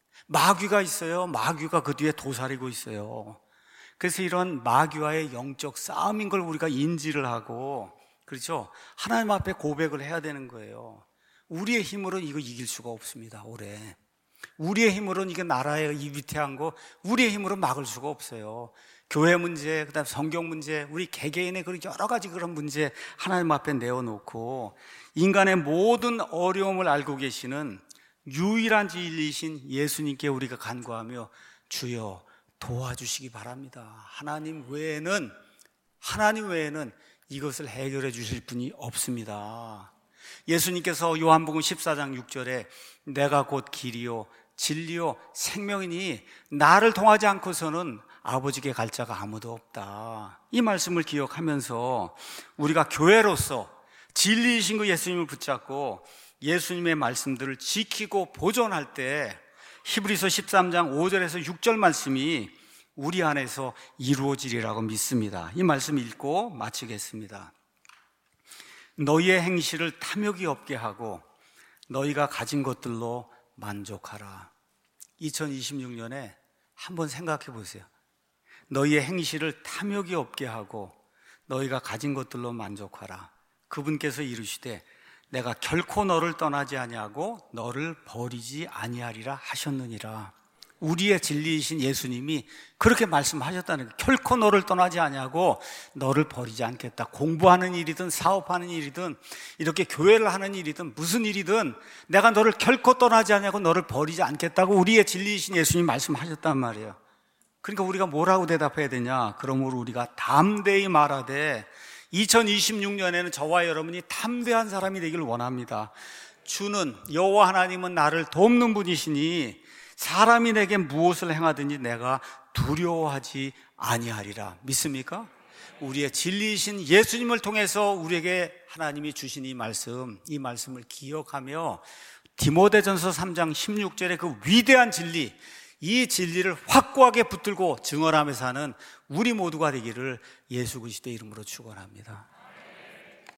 Speaker 1: 마귀가 있어요. 마귀가 그 뒤에 도사리고 있어요. 그래서 이런 마귀와의 영적 싸움인 걸 우리가 인지를 하고, 그렇죠? 하나님 앞에 고백을 해야 되는 거예요. 우리의 힘으로는 이거 이길 수가 없습니다, 올해. 우리의 힘으로는 이게 나라의 이 위태한 거 우리의 힘으로 막을 수가 없어요. 교회 문제, 그다음 성경 문제, 우리 개개인의 그런 여러 가지 그런 문제 하나님 앞에 내어놓고, 인간의 모든 어려움을 알고 계시는 유일한 진리이신 예수님께 우리가 간구하며 주여 도와주시기 바랍니다. 하나님 외에는, 하나님 외에는 이것을 해결해 주실 분이 없습니다. 예수님께서 요한복음 십사 장 육 절에 내가 곧 길이요 진리요 생명이니 나를 통하지 않고서는 아버지께 갈 자가 아무도 없다. 이 말씀을 기억하면서 우리가 교회로서 진리이신 그 예수님을 붙잡고 예수님의 말씀들을 지키고 보존할 때 히브리서 십삼 장 오 절에서 육 절 말씀이 우리 안에서 이루어지리라고 믿습니다. 이 말씀 읽고 마치겠습니다. 너희의 행실을 탐욕이 없게 하고 너희가 가진 것들로 만족하라. 이천이십육 년에 한번 생각해 보세요. 너희의 행실을 탐욕이 없게 하고 너희가 가진 것들로 만족하라. 그분께서 이르시되 내가 결코 너를 떠나지 아니하고 너를 버리지 아니하리라 하셨느니라. 우리의 진리이신 예수님이 그렇게 말씀하셨다는 거예요. 결코 너를 떠나지 아니하고 너를 버리지 않겠다. 공부하는 일이든 사업하는 일이든 이렇게 교회를 하는 일이든 무슨 일이든 내가 너를 결코 떠나지 아니하고 너를 버리지 않겠다고 우리의 진리이신 예수님이 말씀하셨단 말이에요. 그러니까 우리가 뭐라고 대답해야 되냐? 그러므로 우리가 담대히 말하되 이천이십육 년에는 저와 여러분이 담대한 사람이 되기를 원합니다. 주는 여호와 하나님은 나를 돕는 분이시니 사람이 내게 무엇을 행하든지 내가 두려워하지 아니하리라. 믿습니까? 우리의 진리이신 예수님을 통해서 우리에게 하나님이 주신 이 말씀, 이 말씀을 기억하며 디모데전서 삼 장 십육 절의 그 위대한 진리, 이 진리를 확고하게 붙들고 증언하며 사는 우리 모두가 되기를 예수 그리스도의 이름으로 축원합니다.